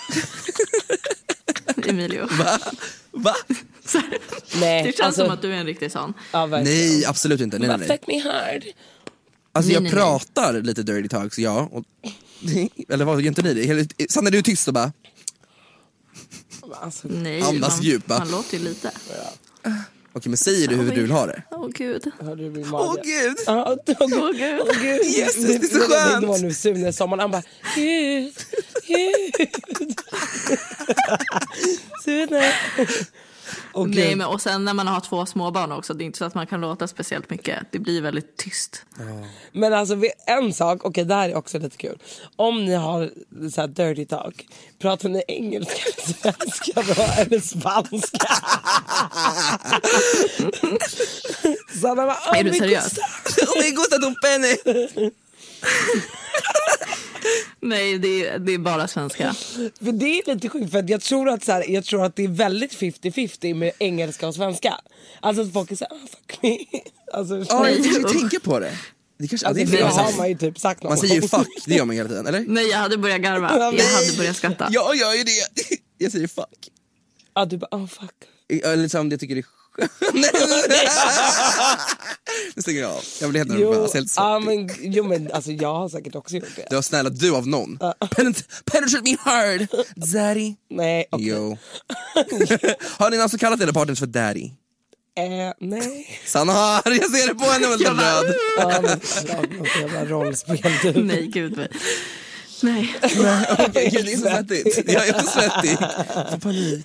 Emilio. Va? Nej, det känns som att du är en riktig sån. Ja, nej, absolut inte. Nej. Fuck me hard. Alltså jag pratar lite dirty talks, ja. Och, eller vad, gör inte ni det? Sanna, du är tyst och bara... Alltså, nej, andas djupa. Man låter ju lite. Okej, men säger du hur du vill ha det? Åh gud. Åh gud. Åh gud. Jesus, det är så skönt. Det var nu Sune sommaren. Han bara, Gud. Sune. Nej, men och sen när man har 2 småbarn också, det är inte så att man kan låta speciellt mycket. Det blir väldigt tyst. Men alltså en sak, okej, det här är också lite kul. Om ni har så här dirty talk, pratar ni engelska eller svenska då, eller spanska? Sanna bara, är du seriös? Me gusta tu pene. Nej, det är bara svenska. För det är lite sjukt, för att jag tror att det är väldigt 50-50 med engelska och svenska. Alltså att folk är såhär, fuck me. Alltså, jag tänker på det. Det kanske det har man ju typ sagt någon. Man säger ju fuck, det gör man hela tiden, eller? Nej, jag hade börjat garva. Jag hade börjat skratta. Jag gör ju det. Jag säger fuck. Ja, du bara, fuck. Eller som det tycker det är nu stänger jag av. Jag blir helt nervös. Men alltså jag har säkert också gjort det. Du har snälla du av någon. Penetrate me hard, daddy. Nej, okej. Jo. Har ni alltså kallat era partners för daddy? Nej. Sanna har, jag ser det på henne väl röd. Ja, men något jävla rollspel du. Nej, gud. Nej. Okej, det är så svettigt. Jag är så svettig. Får panik.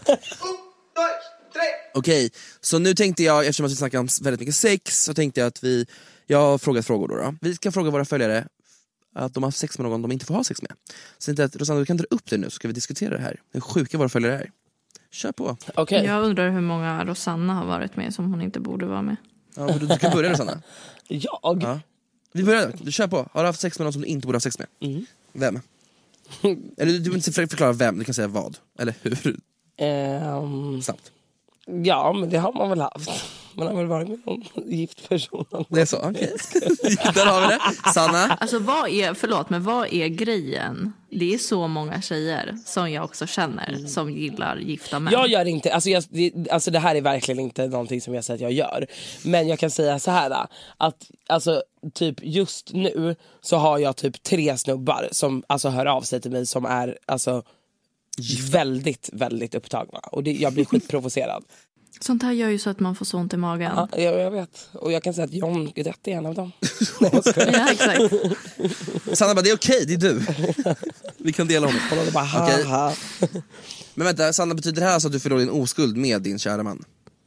Okej, så nu tänkte jag, eftersom vi snackar om väldigt mycket sex, så tänkte jag att jag har frågat frågor då. Vi ska fråga våra följare att de har sex med någon de inte får ha sex med. Så tänkte jag att Rosanna, du kan dra upp det nu, så ska vi diskutera det här. Hur sjuka våra följare är. Kör på. Okay. Jag undrar hur många Rosanna har varit med som hon inte borde vara med. Ja, du kan börja, Rosanna. Ja. Vi börjar, du kör på. Har du haft sex med någon som du inte borde ha sex med? Vem? Eller du behöver inte förklara vem, du kan säga vad. Eller hur? Snabbt. Ja, men det har man väl haft. Man har väl varit med någon gift person. Det är så, okej. Där har vi det. Sanna? Alltså vad är grejen? Det är så många tjejer som jag också känner som gillar gifta män. Jag gör inte, alltså det här är verkligen inte någonting som jag säger att jag gör. Men jag kan säga så här att alltså typ just nu så har jag typ 3 snubbar som alltså hör av sig till mig som är alltså väldigt, väldigt upptagna. Och jag blir skitprovocerad. Sånt här gör ju så att man får så ont i magen. Ja, jag vet. Och jag kan säga att John Guidetti är en av dem. Ja, exakt. Sanna bara, det är okej, det är du. Vi kan dela honom. Bara, Men vänta, Sanna, betyder det här alltså att du förlorar din oskuld med din kära man?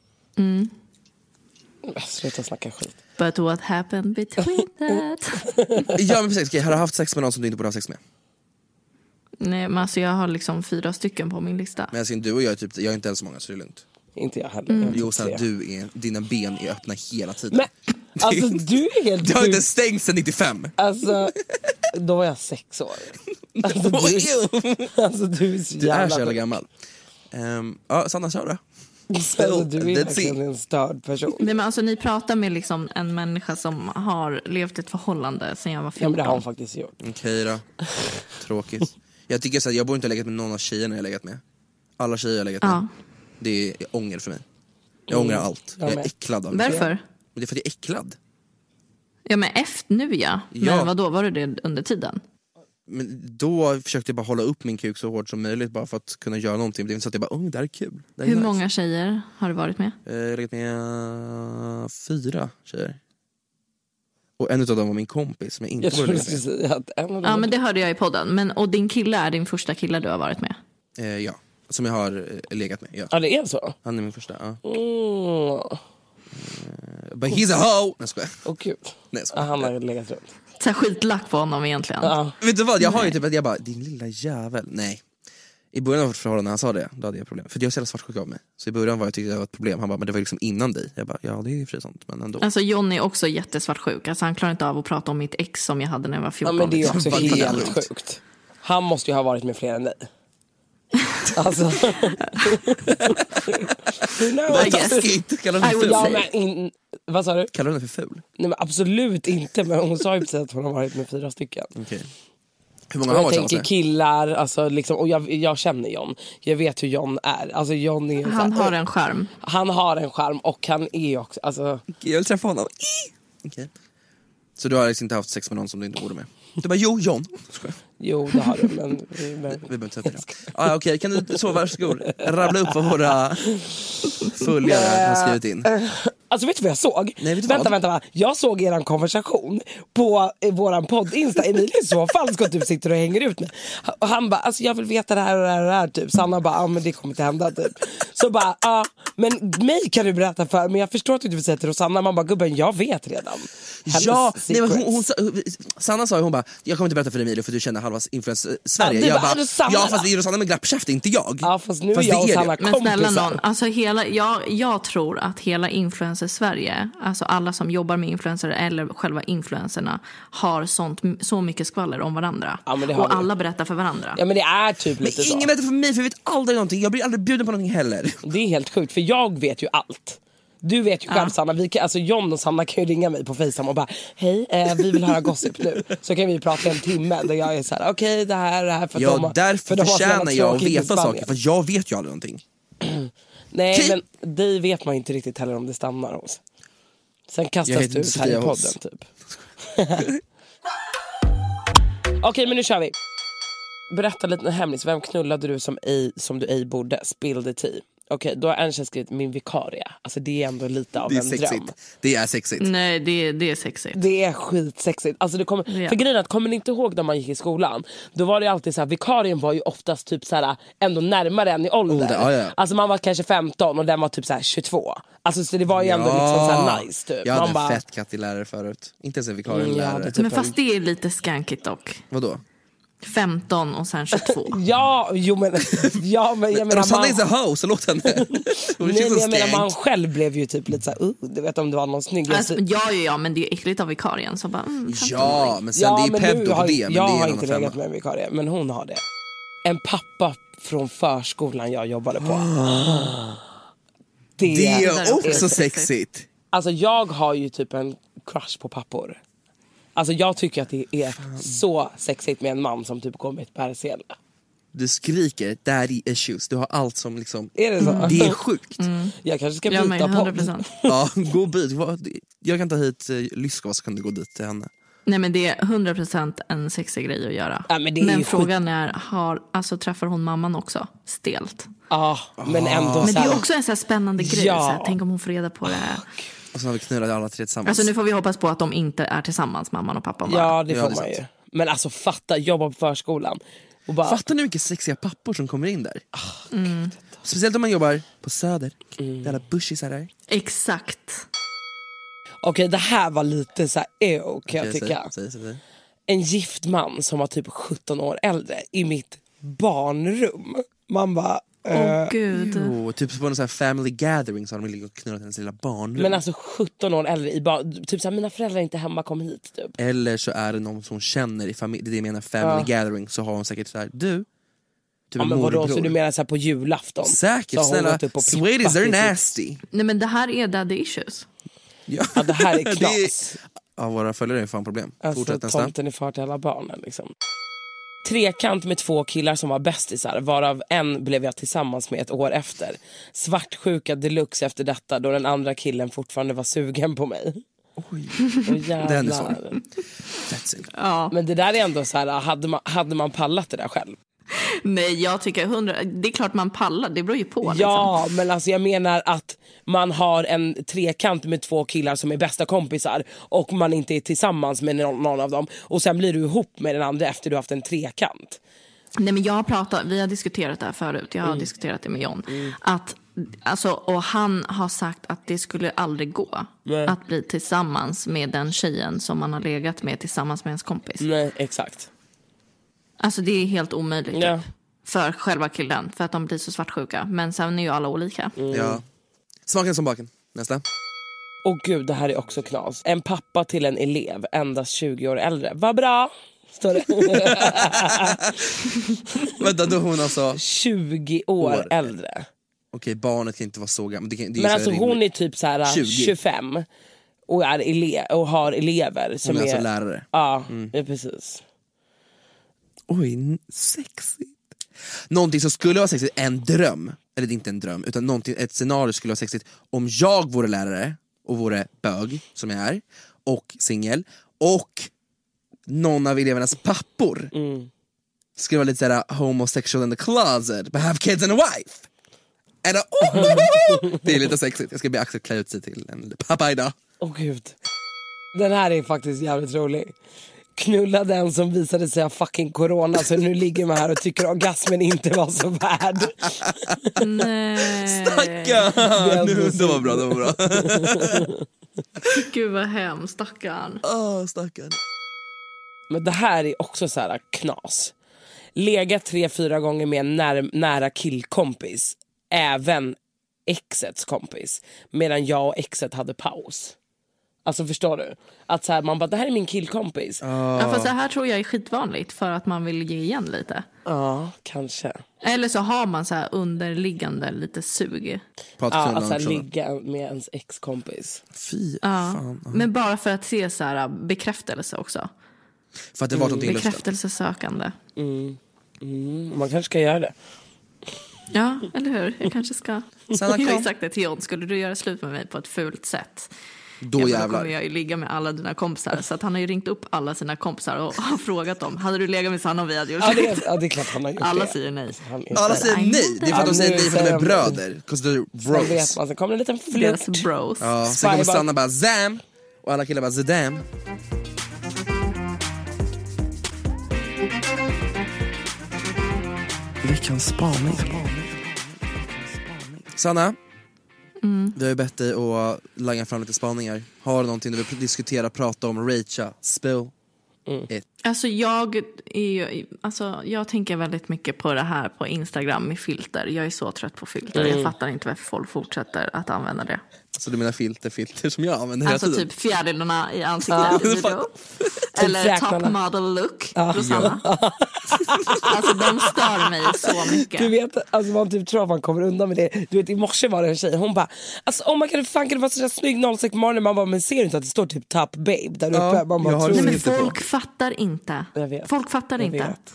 Sluta snacka skit. But what happened between that? Ja, men precis. Okej, har du haft sex med någon som du inte borde ha sex med? Nej, men alltså jag har liksom 4 stycken på min lista. Men alltså, du och jag jag är inte ens så många, så det är lugnt. Inte jag heller. Jo, sen dina ben är öppna hela tiden. Men alltså du är helt... Du har inte stängt sedan 95. Alltså, då var jag 6 år. Alltså du är så jävla gammal. Ja, Sanna, kör då. Alltså, du är verkligen en störd person. Nej, men alltså ni pratar med liksom en människa som har levt ett förhållande sedan jag var 14. Ja, men det har hon faktiskt gjort. Okej då. Tråkigt. Jag tycker så att jag borde inte ha legat med någon av tjejerna jag legat med. Alla tjejer jag legat med. Det är ånger för mig. Jag ångrar allt. Jag är äcklad av det. Varför? Det är för att jag är äcklad. Ja, men efter nu Men vad då var det under tiden? Men då försökte jag bara hålla upp min kuk så hårt som möjligt bara för att kunna göra någonting. Det är inte så att jag bara, det här är kul. Det här är Hur många tjejer har du varit med? Jag har legat med 4 tjejer. Och en av dem var min kompis som jag inte var med. Ja, men det hörde jag i podden. Och din kille är din första kille du har varit med? Ja, som jag har legat med. Ja, det är så? Han är min första, But he's a hoe! Nej, skojar. Gud. Han har legat runt. Så skitlack på honom egentligen. Vet du vad, jag har ju typ att jag bara, din lilla jävel. Nej. I början av vårt förhållande när han sa det, då hade jag problem. För jag är så jävla svartsjuk av mig. Så i början tyckte jag det var ett problem. Han bara, men det var liksom innan dig. Jag bara, ja det är ju för sånt, men ändå. Alltså John är också jättesvartsjuk. Alltså han klarar inte av att prata om mitt ex som jag hade när jag var 14. Ja, men det är också helt sjukt. Han måste ju ha varit med fler än dig. Alltså. Vad taskigt. Kallar du för ful? Vad sa du? Kallar du för ful? Nej, men absolut inte. Men hon sa ju precis att hon har varit med 4 stycken. Okej. Hur många har jag tänker killar, alltså, liksom, och jag känner John. Jag vet hur John är. Alltså, John är han har en charm. Han har en charm och han är också... Alltså... Jag vill träffa honom. Okay. Så du har liksom inte haft sex med någon som du inte borde med? Du bara, jo, John. Jo, det har du, men... Vi behöver inte ta upp det. Okej, kan du så varsågod rabbla upp vad våra följare har skrivit in? Alltså vet du vad jag såg? Nej, vänta. Jag såg eran konversation på våran podd Insta. Emil i så fall ska typ sitter och hänger ut med. Och han bara, alltså jag vill veta det här och det här och det här typ. Sanna bara, men det kommer inte hända typ. Så bara, men mig kan du berätta för. Men jag förstår att du inte vill säga till Sanna. Man bara, gubben jag vet redan. Nej, men Sanna sa ju, hon bara, jag kommer inte berätta för Emilio för du känner halva influencer Sverige. Jag bara, fast det är Sanna med glappkäft, inte jag. Ja, fast nu är jag och Sanna kompisar. Men snälla någon, alltså jag tror att hela influencer Sverige, alltså alla som jobbar med influencer eller själva influencerna har så mycket skvaller om varandra. Ja, och alla berättar för varandra. Ja, men det är typ lite så. Ingen berättar för mig för jag vet aldrig någonting. Jag blir aldrig bjuden på någonting heller. Det är helt sjukt för jag vet ju allt. Du vet ju själv Sanna, alltså John och Sanna kan ju ringa mig på FaceTime och bara hej, vi vill höra gossip nu. Så kan vi prata en timme där jag är så här: okej, det här för ja, därför förtjänar jag att veta saker. För jag vet ju aldrig någonting. Nej, men det vet man inte riktigt heller om det stannar hos. Sen kastas du ut här i podden typ. Okej, men nu kör vi. Berätta lite hemligt. Vem knullade du som du ej borde? Spill the tea. Okej, då har en tjej skrivit min vikarie. Alltså det är ändå lite av en dröm. Det är sexigt. Nej, det är sexigt. Det är skitsexigt. Alltså det för grejen att, kommer ni inte ihåg när man gick i skolan? Då var det alltid så här, vikarien var ju oftast typ så här, ändå närmare än i ålder. Ja. Alltså man var kanske 15 och den var typ så här 22. Alltså så det var ju ändå liksom så här nice typ. Jag hade en fett kattig lärare förut. Inte ens en vikarie lärare. Men fast det är lite skankigt dock. Vadå? 15 och sen 22. Ja, men jag menar Sanna is a hoe, så låt henne. Nej, men jag menar man själv blev ju typ lite så här, du vet om det var någon snygg. Alltså, ja, men det är ju äckligt av vikarien så bara, ja, men sen det är pedo på det, men jag det är har inte legat med en vikarie, men hon har det. En pappa från förskolan jag jobbade på. Det är också sexigt. Alltså jag har ju typ en crush på pappor. Alltså jag tycker att det är så sexigt med en man som typ går med ett bärsele. Du skriker daddy issues. Du har allt som liksom. Är det så? Det är sjukt. Jag kanske ska byta på. Ja, gå byt. Jag kan ta hit Lyskova så kan du gå dit till henne. Nej, men det är 100% en sexig grej att göra. Ja, men frågan är, träffar hon mamman också? Stelt. Ja, men ändå. Men det är också en så här spännande grej. Ja. Så här, tänk om hon får reda på det här. Och så har vi knullat alla tre tillsammans. Alltså nu får vi hoppas på att de inte är tillsammans, mamman och pappan. Ja, det får man ju. Men alltså fatta, jobba på förskolan. Och bara... Fatta nu vilka sexiga pappor som kommer in där. Speciellt om man jobbar på Söder. Det är alla bushisar där. Exakt. Okej, det här var lite så här kan jag tycka. Säg. En gift man som var typ 17 år äldre i mitt barnrum. Man bara... gud. Typ på en sån här family gathering så har de ligger och knullat hennes lilla barnrum. Men alltså 17 år äldre i typ så här, mina föräldrar är inte hemma, kom hit typ. Eller så är det någon som känner i familj, det är det jag menar family gathering, så har hon säkert så här, du typ men vadå, så du menar så här på julafton? Säkert, snälla, Swedish are nasty. Nej, men det här är daddy issues. Ja, det här är knas. Ja, våra följare är fan problem. Alltså tomten är far till alla barnen liksom. Trekant med 2 killar som var bästisar, varav en blev jag tillsammans med ett år efter. Svartsjuka deluxe efter detta, då den andra killen fortfarande var sugen på mig. Oj, den är så. Ja. Men det där är ändå så här, hade man pallat det där själv? Nej, jag tycker det är klart man pallar, det beror ju på. Ja, liksom. Men alltså jag menar att man har en trekant med 2 killar som är bästa kompisar och man inte är tillsammans med någon av dem och sen blir du ihop med den andra efter du har haft en trekant. Nej, men vi har diskuterat det här förut. Jag har diskuterat det med John. Att, alltså, och han har sagt att det skulle aldrig gå att bli tillsammans med den tjejen som man har legat med tillsammans med ens kompis. Nej, exakt. Alltså det är helt omöjligt för själva killen, för att de blir så svartsjuka. Men sen är ju alla olika. Ja. Smaken som baken. Nästa. Och gud, det här är också knas. En pappa till en elev, endast 20 år äldre. Vad bra! Står det. Vänta, då hon alltså 20 år äldre. Okej, barnet kan inte vara så gammal. Men alltså hon är typ så här 25 och är och har elever som hon är alltså lärare. Ja, precis. Oj, sexigt. Någonting som skulle vara sexigt, en dröm. Eller inte en dröm, utan ett scenario skulle vara sexigt. Om jag vore lärare och vore bög, som jag är, och singel, och någon av elevernas pappor skulle vara lite såhär homosexual in the closet, but have kids and a wife. Det är lite sexigt. Jag ska be Axel klä ut sig till en pappa idag. Gud. Den här är faktiskt jävligt rolig. Knulla den som visade sig ha fucking corona, så nu ligger man här och tycker orgasmen inte var så värd. Nej. Stackarn! Det var bra. Gud vad hemskt, stackarn. Stackarn. Men det här är också så här knas. Lega 3-4 gånger med en nära killkompis. Även exets kompis. Medan jag och exet hade paus. Alltså förstår du? Att så här, man bara, det här är min killkompis. Ja, fast det här tror jag är skitvanligt för att man vill ge igen lite. Ja, kanske. Eller så har man så här underliggande lite sug. Alltså ligga med ens ex-kompis. Fy fan. Men bara för att se så här bekräftelse också. För att det var någonting bekräftelsesökande. Man kanske ska göra det. Ja, eller hur? Jag kanske ska. Jag har sagt det till John. Skulle du göra slut med mig på ett fult sätt, då kommer jag ju ligga med alla dina kompisar. Så att han har ju ringt upp alla sina kompisar och har frågat dem: hade du legat med Sanna om vi hade gjort det? Ja, det är klart han har gjort alla det. Säger nej. Alla säger nej. Det är för att de säger nej för att de är bröder. Because they're bros. Vet man, så kommer en liten flört. Bros. Ja, sen kommer Sanna bara zam. Och alla killar bara zedam. Vilken spaning. Sanna, vi har ju bett dig att langa fram lite spaningar. Har du någonting du vill diskutera, prata om, Rachel, spill it? Alltså jag tänker väldigt mycket på det här på Instagram med filter. Jag är så trött på filter. Jag fattar inte varför folk fortsätter att använda det. Alltså du menar filter som jag använder hela tiden? Typ fjärilarna i ansiktet. Eller top model look. Rosanna. Alltså de stör mig så mycket. Du vet, alltså man typ tror att man kommer undan med det. Du vet, i morse var det en tjej. Hon bara, alltså oh my god, fan kan det vara så snygg 06 på morgonen. Man bara, men ser inte att det står typ top babe där uppe? Man bara, nej, men folk fattar inte. Folk fattar inte. Vet.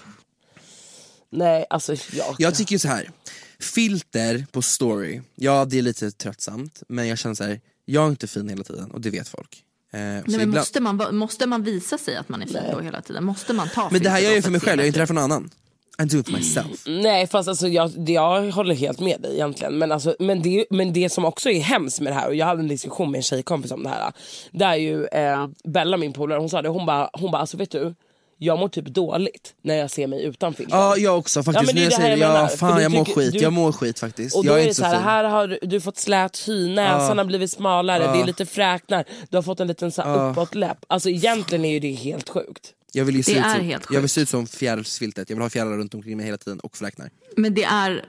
Nej, alltså jag tycker så här. Filter på story, ja det är lite tröttsamt. Men jag känner så här, jag är inte fin hela tiden. Och det vet folk. Nej, men måste man visa sig att man är fin då hela tiden? Måste man ta men det här jag gör för mig själv, jag är inte där för någon annan. I do it myself. Nej, fast alltså jag håller helt med dig egentligen. Men, alltså, men det som också är hemskt med det här, och jag hade en diskussion med en tjejkompis om det här. Det är ju Bella, min polare, hon sa det. Hon bara alltså vet du, jag mår typ dåligt när jag ser mig utan filter. Ja, jag också faktiskt. Ja, men jag säger, jag mår skit faktiskt. Och då är det så här har du fått slät hy, näsan har blivit smalare, det är lite fräknar, du har fått en liten så här uppåtläpp. Alltså egentligen är ju det helt sjukt. Jag vill ju se ut som fjärilsfiltet. Jag vill ha fjärilar runt omkring mig hela tiden och fräknar. Men det är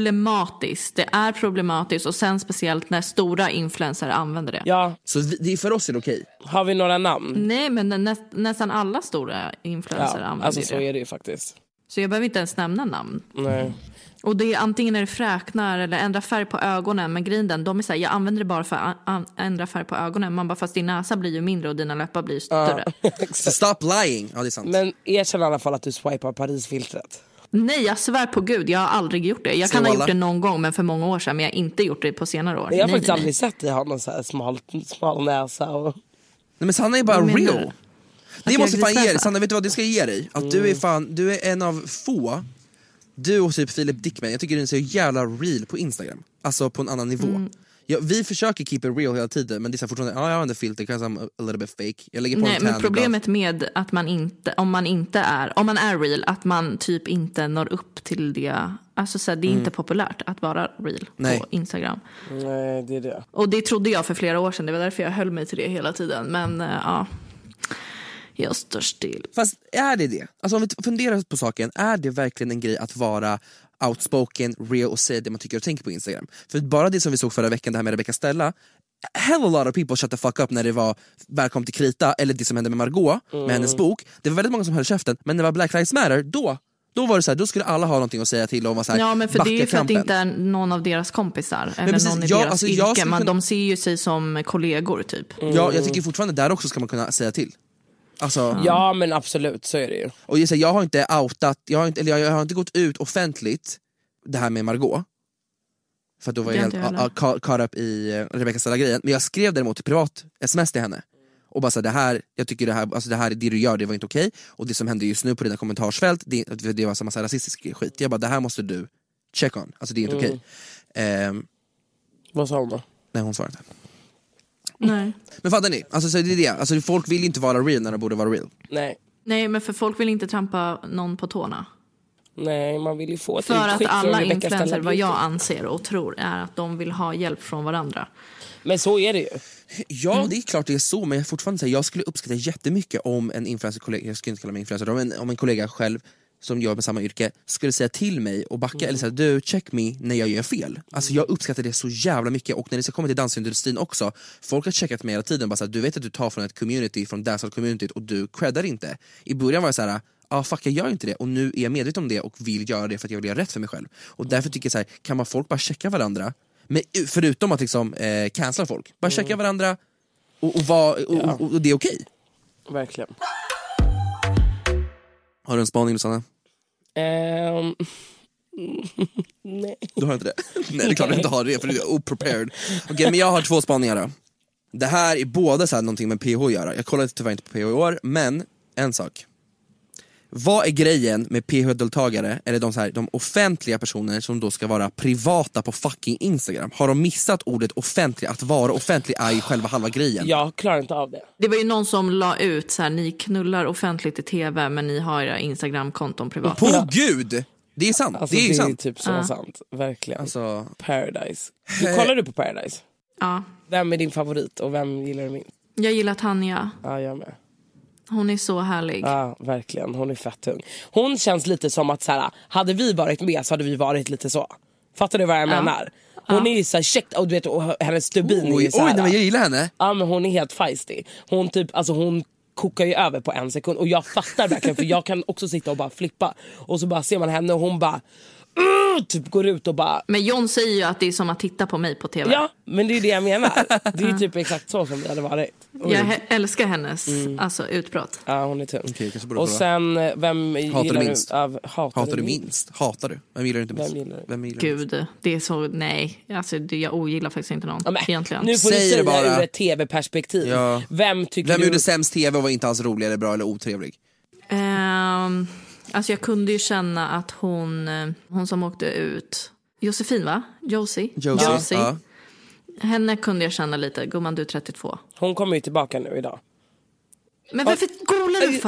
problematiskt. Och sen speciellt när stora influencer använder det. Ja. Så det är för oss är det okej. Har vi några namn? Nej, men nästan alla stora influencer använder alltså, det. så är det ju faktiskt. Så jag behöver inte ens nämna namn. Nej. Och det är antingen är det fräknar eller ändra färg på ögonen. Men grinden, de är så här, jag använder det bara för att ändra färg på ögonen. Man bara, fast din näsa blir ju mindre och dina läppar blir större. So stop lying. Ja, det är sant. Men erkänn i alla fall att du swipar Paris-filtret. Nej, jag svär på Gud, jag har aldrig gjort det. Jag kan ha gjort det någon gång, men för många år sedan. Men jag har inte gjort det på senare år. Jag har faktiskt aldrig sett dig ha någon så här smal näsa och... Nej, men Sanna är bara real. Det måste fan ge dig. Sanna, vet du vad det ska ge dig? Att du är en av få. Du och typ Filip Dickman, jag tycker den är så jävla real på Instagram. Alltså på en annan nivå. Ja, vi försöker keep it real hela tiden, men det är så fortfarande, jag använder filter, kanske I'm a little bit fake. Jag lägger på en men problemet med att man inte, om man är real, att man typ inte når upp till det. Alltså så här, det är inte populärt att vara real på Instagram. Nej, det är det. Och det trodde jag för flera år sedan, det var därför jag höll mig till det hela tiden. Men jag står still. Fast är det? Alltså om vi funderar på saken, är det verkligen en grej att vara outspoken, real och säga det man tycker och tänker på Instagram? För bara det som vi såg förra veckan, det här med Rebecca Stella, hell a lot of people shut the fuck up när det var Välkommen till Krita, eller det som hände med Margot, med hennes bok. Det var väldigt många som höll käften, men när det var Black Lives Matter, då var det så här, då skulle alla ha någonting att säga till och så här, ja, men för det är ju för att det inte är någon av deras kompisar eller precis, någon i deras yrke, men de ser ju sig som kollegor typ. Ja, jag tycker fortfarande där också ska man kunna säga till. Alltså, ja, men absolut, så är det ju. Och jag har inte outat, jag har inte gått ut offentligt det här med Margot. För att då var jag helt caught up i Rebecca Stella-grejen. Men jag skrev däremot privat sms till henne. Och bara så det här, jag tycker det här, det du gör, det var inte okej. Och det som hände just nu på dina kommentarsfält, det var så massa rasistisk skit. Jag bara, det här måste du check on. Alltså det är inte okej. Vad sa hon då? Nej, hon svarade inte. Nej. Men fattar ni? Alltså, så det är det. Alltså, folk vill inte vara real när de borde vara real. Nej, men för folk vill inte trampa någon på tårna. Nej, man vill ju få ett för att alla influencer, vad jag anser och tror, är att de vill ha hjälp från varandra. Men så är det ju. Ja, det är klart det är så, men jag fortfarande säger jag skulle uppskatta jättemycket om en influencer-kollega, jag skulle inte kalla mig influencer, om en kollega själv som gör med samma yrke skulle säga till mig och backa eller säga du, check me när jag gör fel. Alltså jag uppskattar det så jävla mycket, och när det ska komma till dansindustrin också, folk har checkat mig hela tiden bara så här, du vet att du tar från ett community, från dancehall-communityt och du creddar inte. I början var jag så här, fuck, jag gör inte det, och nu är jag medveten om det och vill göra det för att jag vill göra rätt för mig själv. Och därför tycker jag så här, kan man folk bara checka varandra, men förutom att liksom cancella folk, bara checka varandra och det är okej. Verkligen. Har du en spaning, Susanna? Nej. Du har inte det? Nej, det är klart du inte har det, för du är oprepared. Okej, men jag har 2 spaningar då. Det här är båda så här någonting med PH att göra. Jag kollade tyvärr inte på PH i år, men en sak. Vad är grejen med PH-deltagare, eller de offentliga personer som då ska vara privata på fucking Instagram? Har de missat ordet offentlig? Att vara offentlig är ju själva halva grejen. Jag klarar inte av det. Det var ju någon som la ut så här, ni knullar offentligt i tv men ni har era Instagram-konton privat. På gud! Det är sant, alltså, det är ju sant. Det är typ så sant, verkligen. Alltså... Paradise. Kollar du på Paradise? Ja. Vem är din favorit och vem gillar du minst? Jag gillar Tanja. Ja, jag med. Hon är så härlig. Ja, verkligen. Hon är fett tung. Hon känns lite som att så här, hade vi varit med så hade vi varit lite så. Fattar du vad jag menar? Hon är ju så här checked, och du vet, och hennes stubin är ju så här. Oj, jag gillar henne. Ja, men hon är helt feisty. Hon typ, alltså hon kokar ju över på 1 sekund. Och jag fattar verkligen, för jag kan också sitta och bara flippa. Och så bara ser man henne och hon bara typ går ut och bara... Men John säger ju att det är som att titta på mig på tv. Ja, men det är det jag menar. Det är ju typ exakt så som det hade varit. Jag älskar hennes alltså, utbrott. Ja, hon är tung. Okay, och sen, vem hatar du minst? Hatar du minst? Hatar du? Vem gillar du inte minst? Vem gillar Gud, det är så, nej. Alltså, jag ogillar faktiskt inte någon, egentligen. Nu får du säga bara ur ett tv-perspektiv. Ja. Vem gjorde sämst tv och var inte alls rolig eller bra eller otrevlig? Alltså jag kunde ju känna att hon som åkte ut, Josefin va? Josie. Ja. Henne kunde jag känna lite, gumman du är 32. Hon kommer ju tillbaka nu idag. Men varför golar du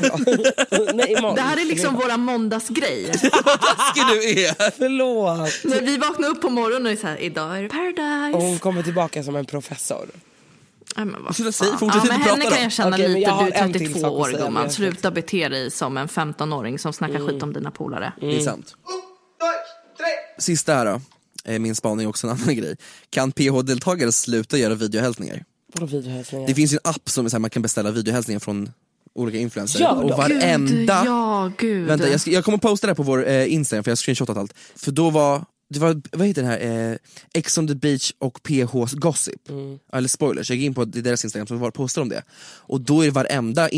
för? Nej, det här är liksom våra måndagsgrej. Vad taskig du är. Förlåt. När vi vaknar upp på morgonen och är så här, idag är det Paradise. Och hon kommer tillbaka som en professor. Men henne kan jag känna lite, du är 32 år gumman. Sluta bete dig som en 15-åring som snackar skit om dina polare. Det är sant. 1, 2, 3. Sista här då, är min spaning också en annan grej. Kan PH-deltagare sluta göra videohälsningar? Det finns ju en app som är så här, man kan beställa videohälsningar från olika influencers. Ja, och varenda... Gud. Vänta, jag kommer posta det på vår Instagram, för jag har screenshotat allt. För då var... Det var, vad heter den här? Ex on the Beach och PH's Gossip. Eller spoilers, jag gick in på deras Instagram så var postar om det. Och då är det varenda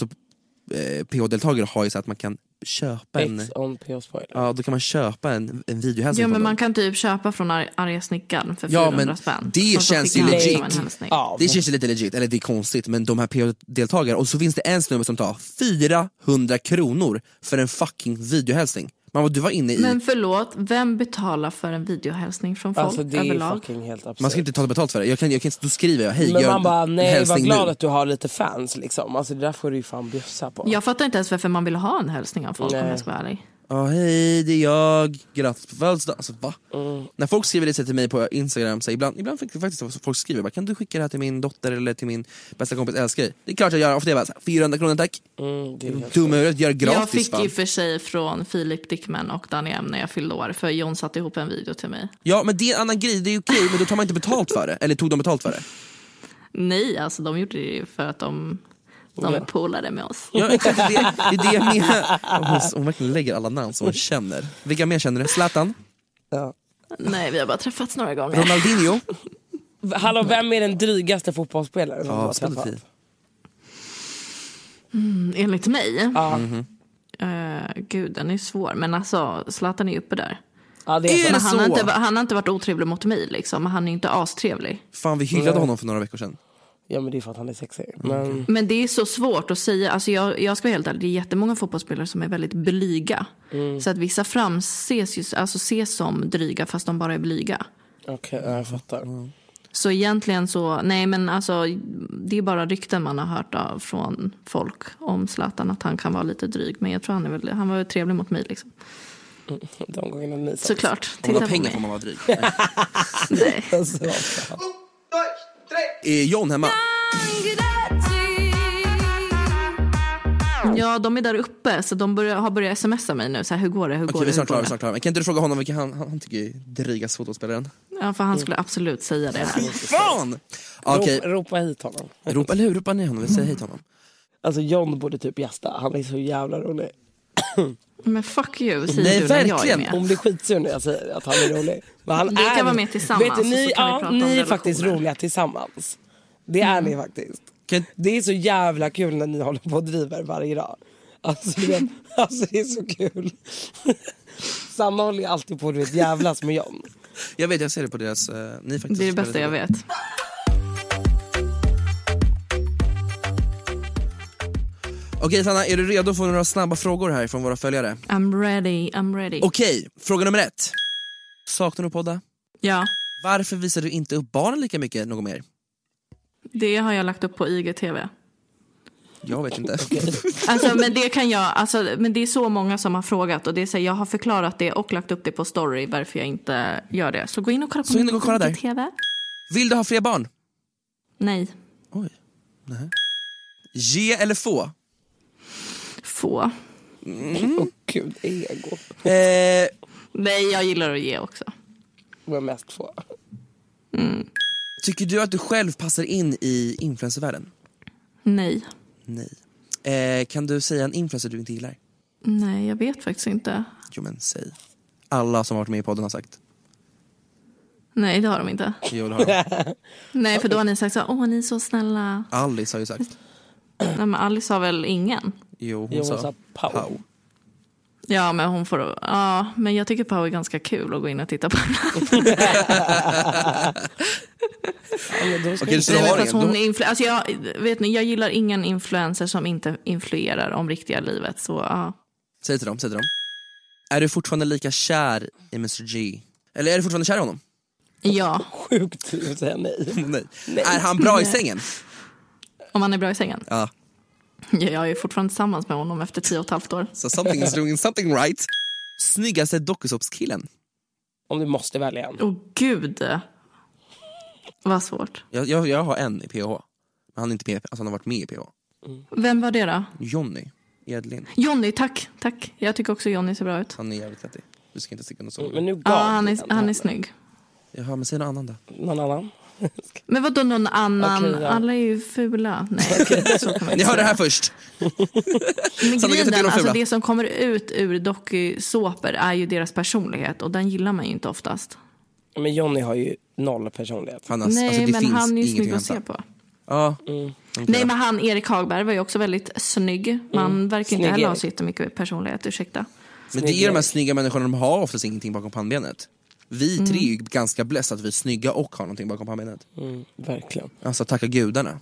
PH-deltagare har ju så att man kan köpa en... Ex on PH spoiler. Ja, då kan man köpa en videohälsning. Ja, men man kan typ köpa från Arga Snickaren för 400 spänn. Det känns ju legit. Det känns ju lite legit, eller det är konstigt. Men de här PH-deltagare, och så finns det en snubbe som tar 400 kronor för en fucking videohälsning. Du var inne i... Men förlåt, vem betalar för en videohälsning från folk alltså, det är överlag? Fucking helt absurd. Man ska inte ta betalt för det. Jag kan, då skriver jag, hej, men man bara, nej, var glad nu. att du har lite fans liksom. Alltså det där får du ju fan bjussa på. Jag fattar inte ens varför man vill ha en hälsning av folk, om jag ska vara ärlig. Hej, det är jag. Grattis på födelsedag. Alltså, va? När folk skriver det till mig på Instagram, så ibland faktiskt folk skriver bara, kan du skicka det här till min dotter eller till min bästa kompis, älskar dig. Det är klart jag gör, ofta är bara 400 kronor, tack. Dumma, gör gratis. Jag fick ju för sig från Filip Dickman och Danny M när jag fyllde år, för John satte ihop en video till mig. Ja, men det är en annan grej, det är okej, men då tar man inte betalt för det. Eller tog de betalt för det? Nej, alltså de gjorde det ju för att de är polare med oss. Ja, exakt, det är det jag menar. Hon verkligen lägger alla namn som hon känner. Vilka mer känner du? Zlatan? Ja. Nej, vi har bara träffats några gånger. Ronaldinho? Hallå, vem är den drygaste fotbollsspelaren? Ja, enligt mig? Ja. Gud, den är svår. Men alltså, Zlatan är uppe där. Ja, det är han har inte varit otrevlig mot mig liksom. Men han är inte astrevlig. Fan, vi hyllade honom för några veckor sedan. Ja, men det är för att han är sexig. Men det är så svårt att säga. Alltså jag ska vara helt ärlig, det är jättemånga fotbollsspelare som är väldigt blyga. Så att vissa ses som dryga fast de bara är blyga. Okej, jag fattar. Så egentligen så, nej men alltså det är bara rykten man har hört av från folk om Zlatan att han kan vara lite dryg. Men jag tror han var trevlig mot mig liksom. De gångerna ni sa. Såklart. Om man har pengar får man vara dryg. Nej. Är John hemma? Ja, de är där uppe så de har börjat smsa mig nu. Så här, hur går det? Okej, vi är snart klara. Kan inte du fråga honom vilken han tycker är drygast fotbollsspelaren? Ja, för han skulle absolut säga det här. Fan! Okay. Ropa hit honom. Ropa ner honom, säg hit honom. Alltså John borde typ gästa. Han är så jävla rolig. Men fuck you, säger nej, du verkligen. när jag är med. Om det är skitsur när jag säger att han är rolig. Men han vi kan vara med tillsammans. Vet du, ni är faktiskt relationer. roliga tillsammans. Det är ni faktiskt. Det är så jävla kul när ni håller på och driver varje dag. Alltså det är så kul. Sanna håller alltid på att jävlas med John. Jag ser det på deras... ni faktiskt det är det bästa jag vet. Okej, Sanna, är du redo för några snabba frågor här från våra följare? I'm ready. Okej, fråga nummer 1. Saknar du podda? Ja. Varför visar du inte upp barnen lika mycket något mer? Det har jag lagt upp på IGTV. Jag vet inte. Alltså, men det kan jag, alltså, men det är så många som har frågat och det är så jag har förklarat det och lagt upp det på story varför jag inte gör det. Så gå in och kolla på IGTV. Vill du ha fler barn? Nej. Oj. Nej. Ge eller få? Få. Gud, ego. Nej, jag gillar att ge också. Vad mest få? Tycker du att du själv passar in i influencervärlden? Nej. Kan du säga en influencer du inte gillar? Nej, jag vet faktiskt inte. Jo, men säg. Alla som har varit med i podden har sagt. Nej, det har de inte. Jo, det har de. Nej, för då har ni sagt så, ni är så snälla. Alice har ju sagt. Nej, men Alice har väl ingen? Jo, hon sa Pau. Ja, men hon får... Ja, men jag tycker Pau är ganska kul att gå in och titta på den. Okej, så har alltså jag gillar ingen influencer som inte influerar om riktiga livet. Så, ja. Säg till dem. Är du fortfarande lika kär i Mr. G? Eller är du fortfarande kär i honom? Ja. Sjukt att säga nej. Är han bra i sängen? Om han är bra i sängen? Ja. Jag är fortfarande tillsammans med honom efter 10,5 år. So something is doing something right. Snyggaste dokusåpskillen? Om du måste välja en. Åh gud. Vad svårt. Jag har en i PH. Men han är inte med, alltså han har varit med i PH. Vem var det då? Johnny Edlin. Johnny, tack. Jag tycker också Johnny ser bra ut. Han är jävligt vettig. Du ska inte sticka något så. Men nu han är snygg. Jaha, men säg någon annan då. Någon annan? Men vadå någon annan? Okay, ja. Alla är ju fula. Nej, så kan man ni hör det här först. Men grejen, alltså det som kommer ut ur dokusåpor är ju deras personlighet. Och den gillar man ju inte oftast. Men Johnny har ju noll personlighet. Nej, alltså, men han är ju snygg att se på. Ja. Nej, men Erik Hagberg var ju också väldigt snygg. Man verkar inte heller ha så jättemycket personlighet, ursäkta. Men det är de här snygga människorna, de har oftast ingenting bakom pannbenet. Vi tre är ju ganska blessade att vi är snygga och har någonting bakom pannbenet. Verkligen. Alltså, tacka gudarna.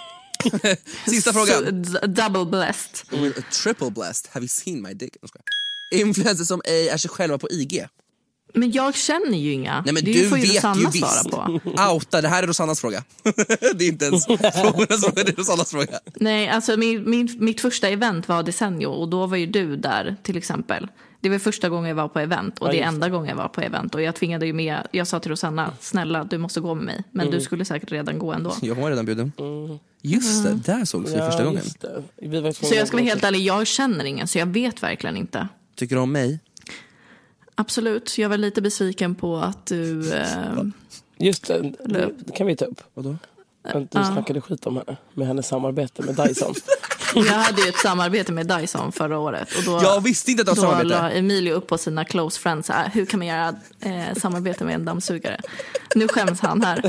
Sista frågan. Double blessed. Triple blessed. Have you seen my dick? Influencer som ej är sig själva på IG. Men jag känner ju inga. Nej, men det du får ju vet Rosanna ju svara på. Outa, det här är Rosannas fråga. Det är inte ens frågornas fråga, det är Rosannas fråga. Nej, alltså mitt första event var Desenio. Och då var ju du där till exempel. Det var första gången jag var på event. Och det är enda gången jag var på event. Och jag tvingade ju med, jag sa till Rosanna, snälla du måste gå med mig. Men du skulle säkert redan gå ändå. Jag var redan bjuden. Just det, där sågs vi första gången. Så jag ska vara helt ärlig, jag känner ingen. Så jag vet verkligen inte. Tycker du om mig? Absolut, jag var lite besviken på att du... Just det kan vi ta upp. Vadå? Du snackade skit om henne, med hennes samarbete med Dyson. Jag hade ju ett samarbete med Dyson förra året. Och då, jag visste inte att det var samarbete. Då la Emilio upp på sina close friends så här, hur kan man göra samarbete med en dammsugare? Nu skäms han här.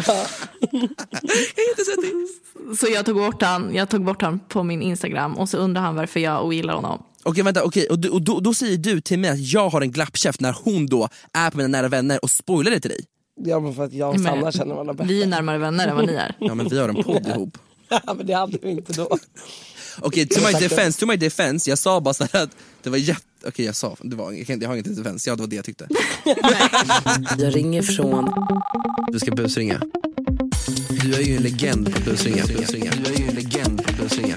Så jag tog bort han på min Instagram. Och så undrar han varför jag ogillar honom. Okej, vänta, och då säger du till mig att jag har en glappkäft när hon då är på mina nära vänner och spoilar det till dig. Ja, men för att jag och Sanna känner varandra bättre. Vi är närmare vänner än vad ni är. Ja, men vi har en podd ihop. Men det hade vi inte då. Okej, to my defense, jag sa bara så här att det var okej, jag sa, jag har inget defense, ja det var det jag tyckte. Jag ringer från... Du ska busringa. Du är ju en legend på busringa. Du är ju en legend på busringa.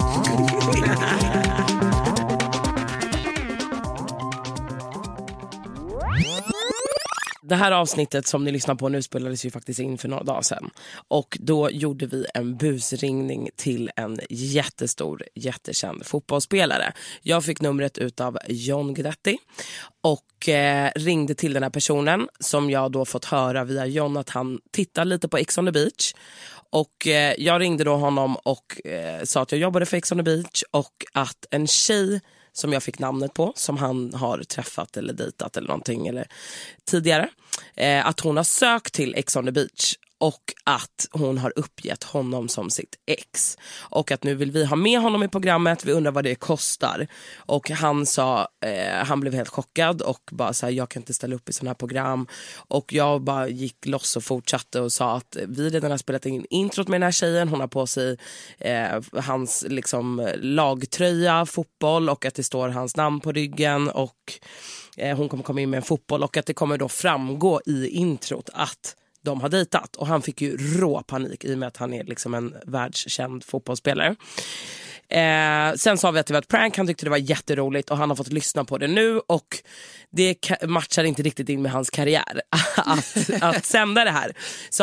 Det här avsnittet som ni lyssnar på nu spelades ju faktiskt in för några dagar sedan. Och då gjorde vi en busringning till en jättekänd fotbollsspelare. Jag fick numret utav John Guidetti och ringde till den här personen som jag då fått höra via John att han tittar lite på Ex on the Beach. Och jag ringde då honom och sa att jag jobbade för Ex on the Beach och att en tjej som jag fick namnet på, som han har träffat eller dejtat eller någonting eller tidigare, att hon har sökt till Ex on the Beach och att hon har uppgett honom som sitt ex. Och att nu vill vi ha med honom i programmet, vi undrar vad det kostar. Och han sa, han blev helt chockad och bara så här, jag kan inte ställa upp i sådana här program. Och jag bara gick loss och fortsatte och sa att vi redan har spelat in introt med den här tjejen. Hon har på sig hans liksom lagtröja, fotboll, och att det står hans namn på ryggen och hon kommer komma in med en fotboll och att det kommer då framgå i introt att de har dejtat. Och han fick ju rå panik i och med att han är liksom en världskänd fotbollsspelare. Sen sa vi att det var ett prank. Han tyckte det var jätteroligt och han har fått lyssna på det nu. Och det matchar inte riktigt in med hans karriär att sända det här. Så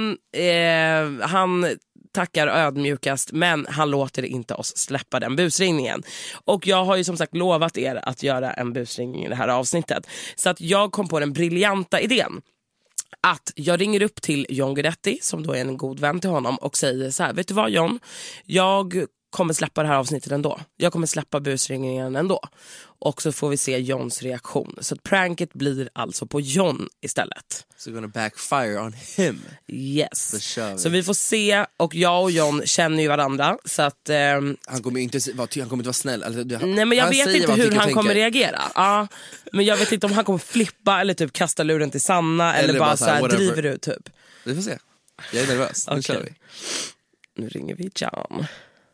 han tackar ödmjukast, men han låter inte oss släppa den busringningen. Och jag har ju som sagt lovat er att göra en busringning i det här avsnittet. Så att jag kom på den briljanta idén att jag ringer upp till John Guidetti, som då är en god vän till honom, och säger så här: vet du vad John, jag kommer släppa det här avsnittet ändå. Jag kommer släppa busringningen ändå. Och så får vi se Johns reaktion. Så att pranket blir alltså på John istället. So we're gonna backfire on him. Yes. Så vi får se. Och jag och John känner ju varandra. Så att, han kommer inte vara snäll. Alltså, nej, men jag vet inte hur han kommer reagera. Ja, men jag vet inte om han kommer flippa eller typ kasta luren till Sanna. Eller bara så här driver ut typ. Vi får se. Jag är nervös. Nu kör vi. Nu ringer vi John.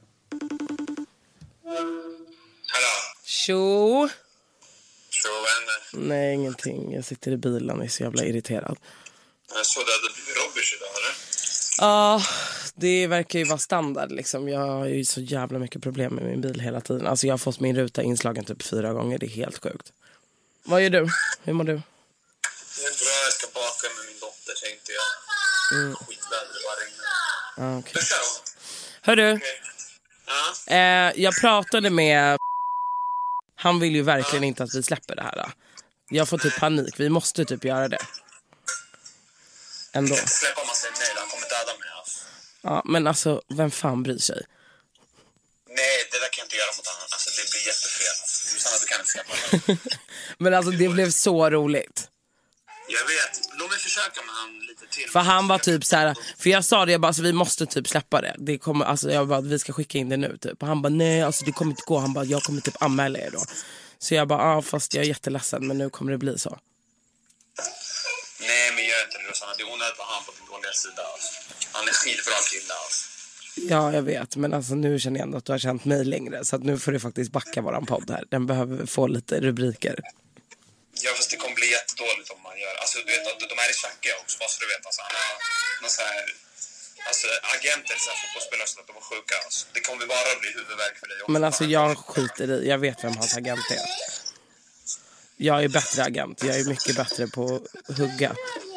Hallå? Tjo. Tjo, vad händer? Nej, ingenting. Jag sitter i bilen och är så jävla irriterad. Jag såg det hade blivit Robbers idag, eller? Ja, det verkar ju vara standard liksom. Jag har ju så jävla mycket problem med min bil hela tiden. Alltså jag har fått min ruta inslagen typ 4 gånger. Det är helt sjukt. Vad gör du? Hur mår du? Det är bra, jag ska baka med min dotter, tänkte jag. Skitväder, bara regnar. Okay. Hörru. Okay. Jag pratade med... Han vill ju verkligen inte att vi släpper det här. Jag får typ panik. Vi måste typ göra det. Ändå. Släppa man sig nej, han kommer döda mig. Alltså. Ja, men alltså, vem fan bryr sig? Nej, det där kan jag inte göra mot honom. Alltså, det blir jättefel. Susanna, du kan inte släppa det. Men alltså, det blev så roligt. Jag vet. Låt mig försöka med han lite till. För han var typ så här, för jag sa det, jag bara, alltså, vi måste typ släppa det. Det kommer, alltså, jag bara, vi ska skicka in det nu typ. Och han bara, nej, alltså det kommer inte gå. Han bara, jag kommer typ anmäla er då. Så jag bara, fast jag är jätteledsen, men nu kommer det bli så. Nej, men gör inte det, Rosanna. Det är onödigt att han på din dåliga sida. Alltså. Han är skitbra kille, alltså. Ja, jag vet. Men alltså, nu känner jag ändå att du har känt mig längre. Så att nu får du faktiskt backa våran podd här. Den behöver få lite rubriker. Ja, fast det kommer bli jättedåligt om man gör. Alltså, du vet, de här är tjackiga också, bara så du vet. Alltså, han har någon så här... Alltså, agenter, så här fotbollsspelare, så att de var sjuka. Alltså. Det kommer bara bli huvudvärk för dig också. Men alltså, jag skiter i. Jag vet vem hans agent är. Jag är bättre agent. Jag är mycket bättre på att hugga.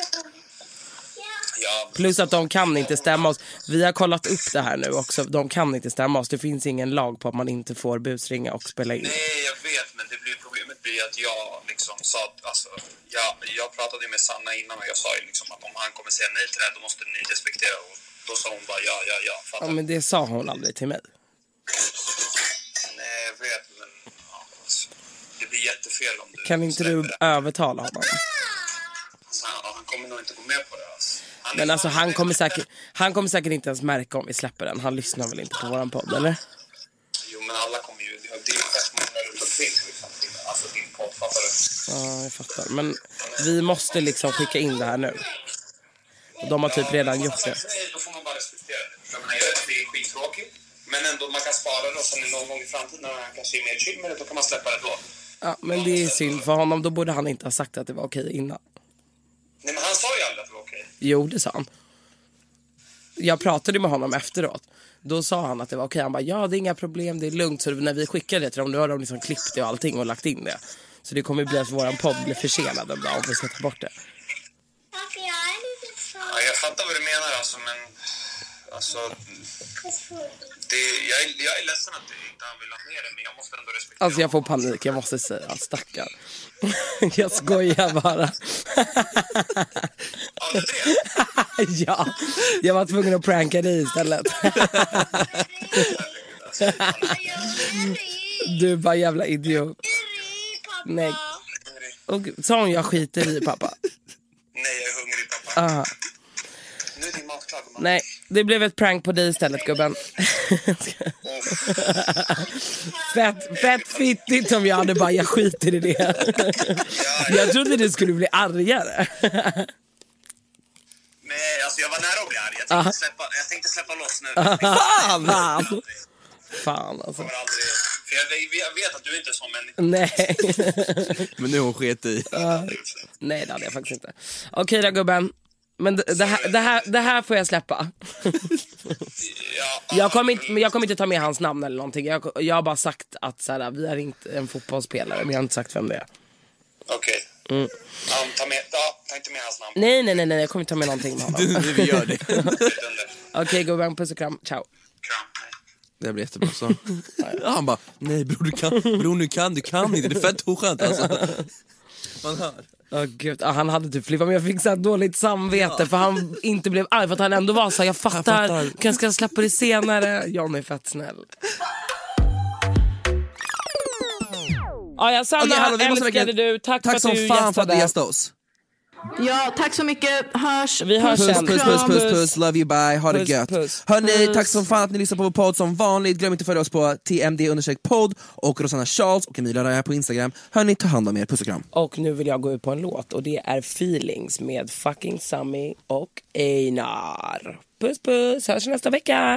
Ja. Plus att de kan inte stämma oss. Vi har kollat upp det här nu också. De kan inte stämma oss. Det finns ingen lag på att man inte får busringa och spela in. Nej, jag vet. Men det blir problemet blir att jag liksom sa att, alltså, jag pratade med Sanna innan och jag sa ju liksom att om han kommer säga nej till det här, då måste ni respektera. Och då sa hon bara ja. Ja, men det sa hon aldrig till mig. Nej, jag vet. Men ja, alltså, det blir jättefel om du... Kan inte du övertala honom? Alltså, han kommer nog inte gå med på det. Alltså. Men alltså han kommer säkert inte ens märka om vi släpper den. Han lyssnar väl inte på våran podd, eller? Jo, men alla kommer ju... Det är ju fast många runt omkring liksom. Alltså din podd, fattar du? Ja, jag fattar. Men vi måste liksom skicka in det här nu. Och de har typ redan gjort det. Nej, då får man bara respektera det. Jag vet att det är skittråkigt. ändå man kan spara det och sen någon gång i framtiden när han kanske är mer chill med det, då kan man släppa det då. Ja, men det är synd för honom. Då borde han inte ha sagt att det var okej innan. Nej, men han sa ju aldrig att det var okej. Jo, det sa han. Jag pratade med honom efteråt. Då sa han att det var okej. Han bara, ja det är inga problem, det är lugnt. Så när vi skickade det till dem, då har de liksom klippt det och allting och lagt in det. Så det kommer bli att våran podd blir försenad om vi ska ta bort det. Ja, jag fattar vad du menar alltså, men alltså jag är ledsen att inte han vill ha med det, men jag måste ändå respektera. Alltså jag får panik, jag måste säga, stackar. Jag skojar bara. Ja, jag var tvungen att pranka dig istället. Du är bara jävla idiot. Nej. Och sa hon jag skiter i pappa? Nej, jag är hungrig pappa. Aha. Nu är din mat klar, mamma. Nej, det blev ett prank på dig istället gubben. Fett fittigt om jag hade bara jag skiter i det. Jag trodde du skulle bli argare. Nej, alltså jag var nära att bli arg. Jag tänkte släppa loss nu. Fan alltså. För jag vet att du inte är sån människa. Nej. Men nu hon sket i. Nej, det hade jag faktiskt inte. Okej då gubben. Men det här får jag släppa. Jag kommer inte ta med hans namn eller någonting. Jag har bara sagt att så här, vi är inte en fotbollsspelare, men jag har inte sagt vem det är. Okej. Ta inte med hans namn. Nej, jag kommer inte ta med någonting med honom. Vi gör det. Okej, gubben, puss och kram. Ciao. Det blir jättebra så. Han bara, nej bror nu kan du inte. Det är fett oskönt alltså. Man hör. Gud, han hade typ flippat, men jag fick så här dåligt samvete för han inte blev arg, för att han ändå var så här, jag fattar. Kanske ska släppa det senare. John är fett snäll. Ja, Sanna, älskade du. Tack för att du fan för att du gästade oss. Ja, tack så mycket. Vi hörs sen. Puss. Love you, bye. Ha det gött. Hörni, tack som fan att ni lyssnar på vår podd som vanligt. Glöm inte att följa oss på TMD_podd och Rosanna Charles och Emilia Raja på Instagram. Hörni, ta hand om er. Puss och kram. Och nu vill jag gå ut på en låt och det är Feelings med fucking Sammy och Einar. Puss. Hörs nästa vecka.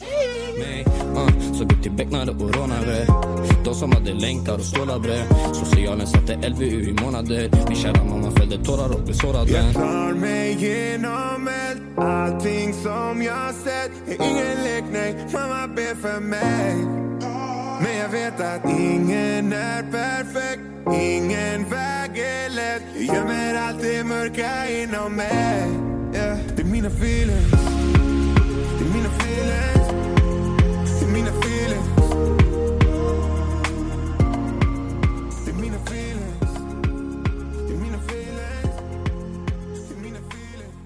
Så gick till becknade och rånare. De som hade längtar och stålar bre. Socialen satte LVU i månader. Min kära mamma fällde tårar och blev sårad. Jag tar mig igenom allting som jag sett. Är ingen lek, nej, mamma ber för mig. Men jag vet att ingen är perfekt. Ingen väg är lätt. Jag gömmer allt det mörka inom mig. Det är mina feelings. Det är mina feelings. Det är mina feelings. Det är mina feelings. Det är mina feelings. Det är mina feelings.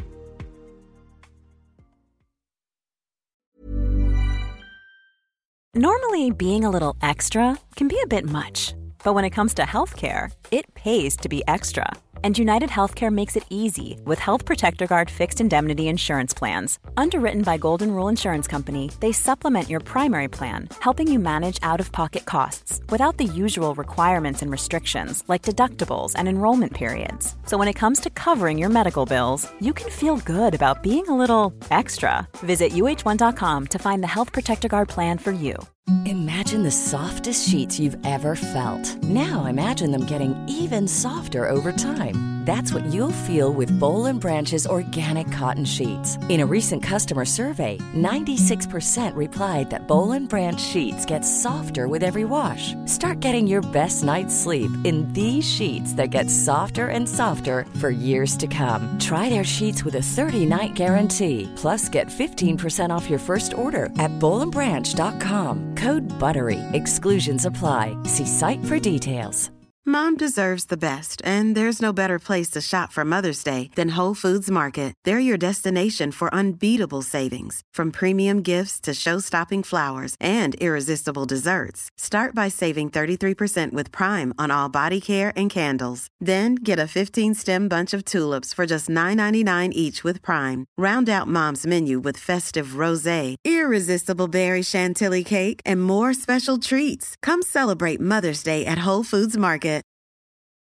Normally, being a little extra can be a bit much. But when it comes to healthcare, it pays to be extra. And United Healthcare makes it easy with Health Protector Guard fixed indemnity insurance plans. Underwritten by Golden Rule Insurance Company, they supplement your primary plan, helping you manage out-of-pocket costs without the usual requirements and restrictions like deductibles and enrollment periods. So when it comes to covering your medical bills, you can feel good about being a little extra. Visit uh1.com to find the Health Protector Guard plan for you. Imagine the softest sheets you've ever felt. Now imagine them getting even softer over time. That's what you'll feel with Boll & Branch's organic cotton sheets. In a recent customer survey, 96% replied that Boll & Branch sheets get softer with every wash. Start getting your best night's sleep in these sheets that get softer and softer for years to come. Try their sheets with a 30-night guarantee. Plus, get 15% off your first order at bollandbranch.com. Code BUTTERY. Exclusions apply. See site for details. Mom deserves the best, and there's no better place to shop for Mother's Day than Whole Foods Market. They're your destination for unbeatable savings, from premium gifts to show-stopping flowers and irresistible desserts. Start by saving 33% with Prime on all body care and candles. Then get a 15-stem bunch of tulips for just $9.99 each with Prime. Round out Mom's menu with festive rosé, irresistible berry chantilly cake, and more special treats. Come celebrate Mother's Day at Whole Foods Market.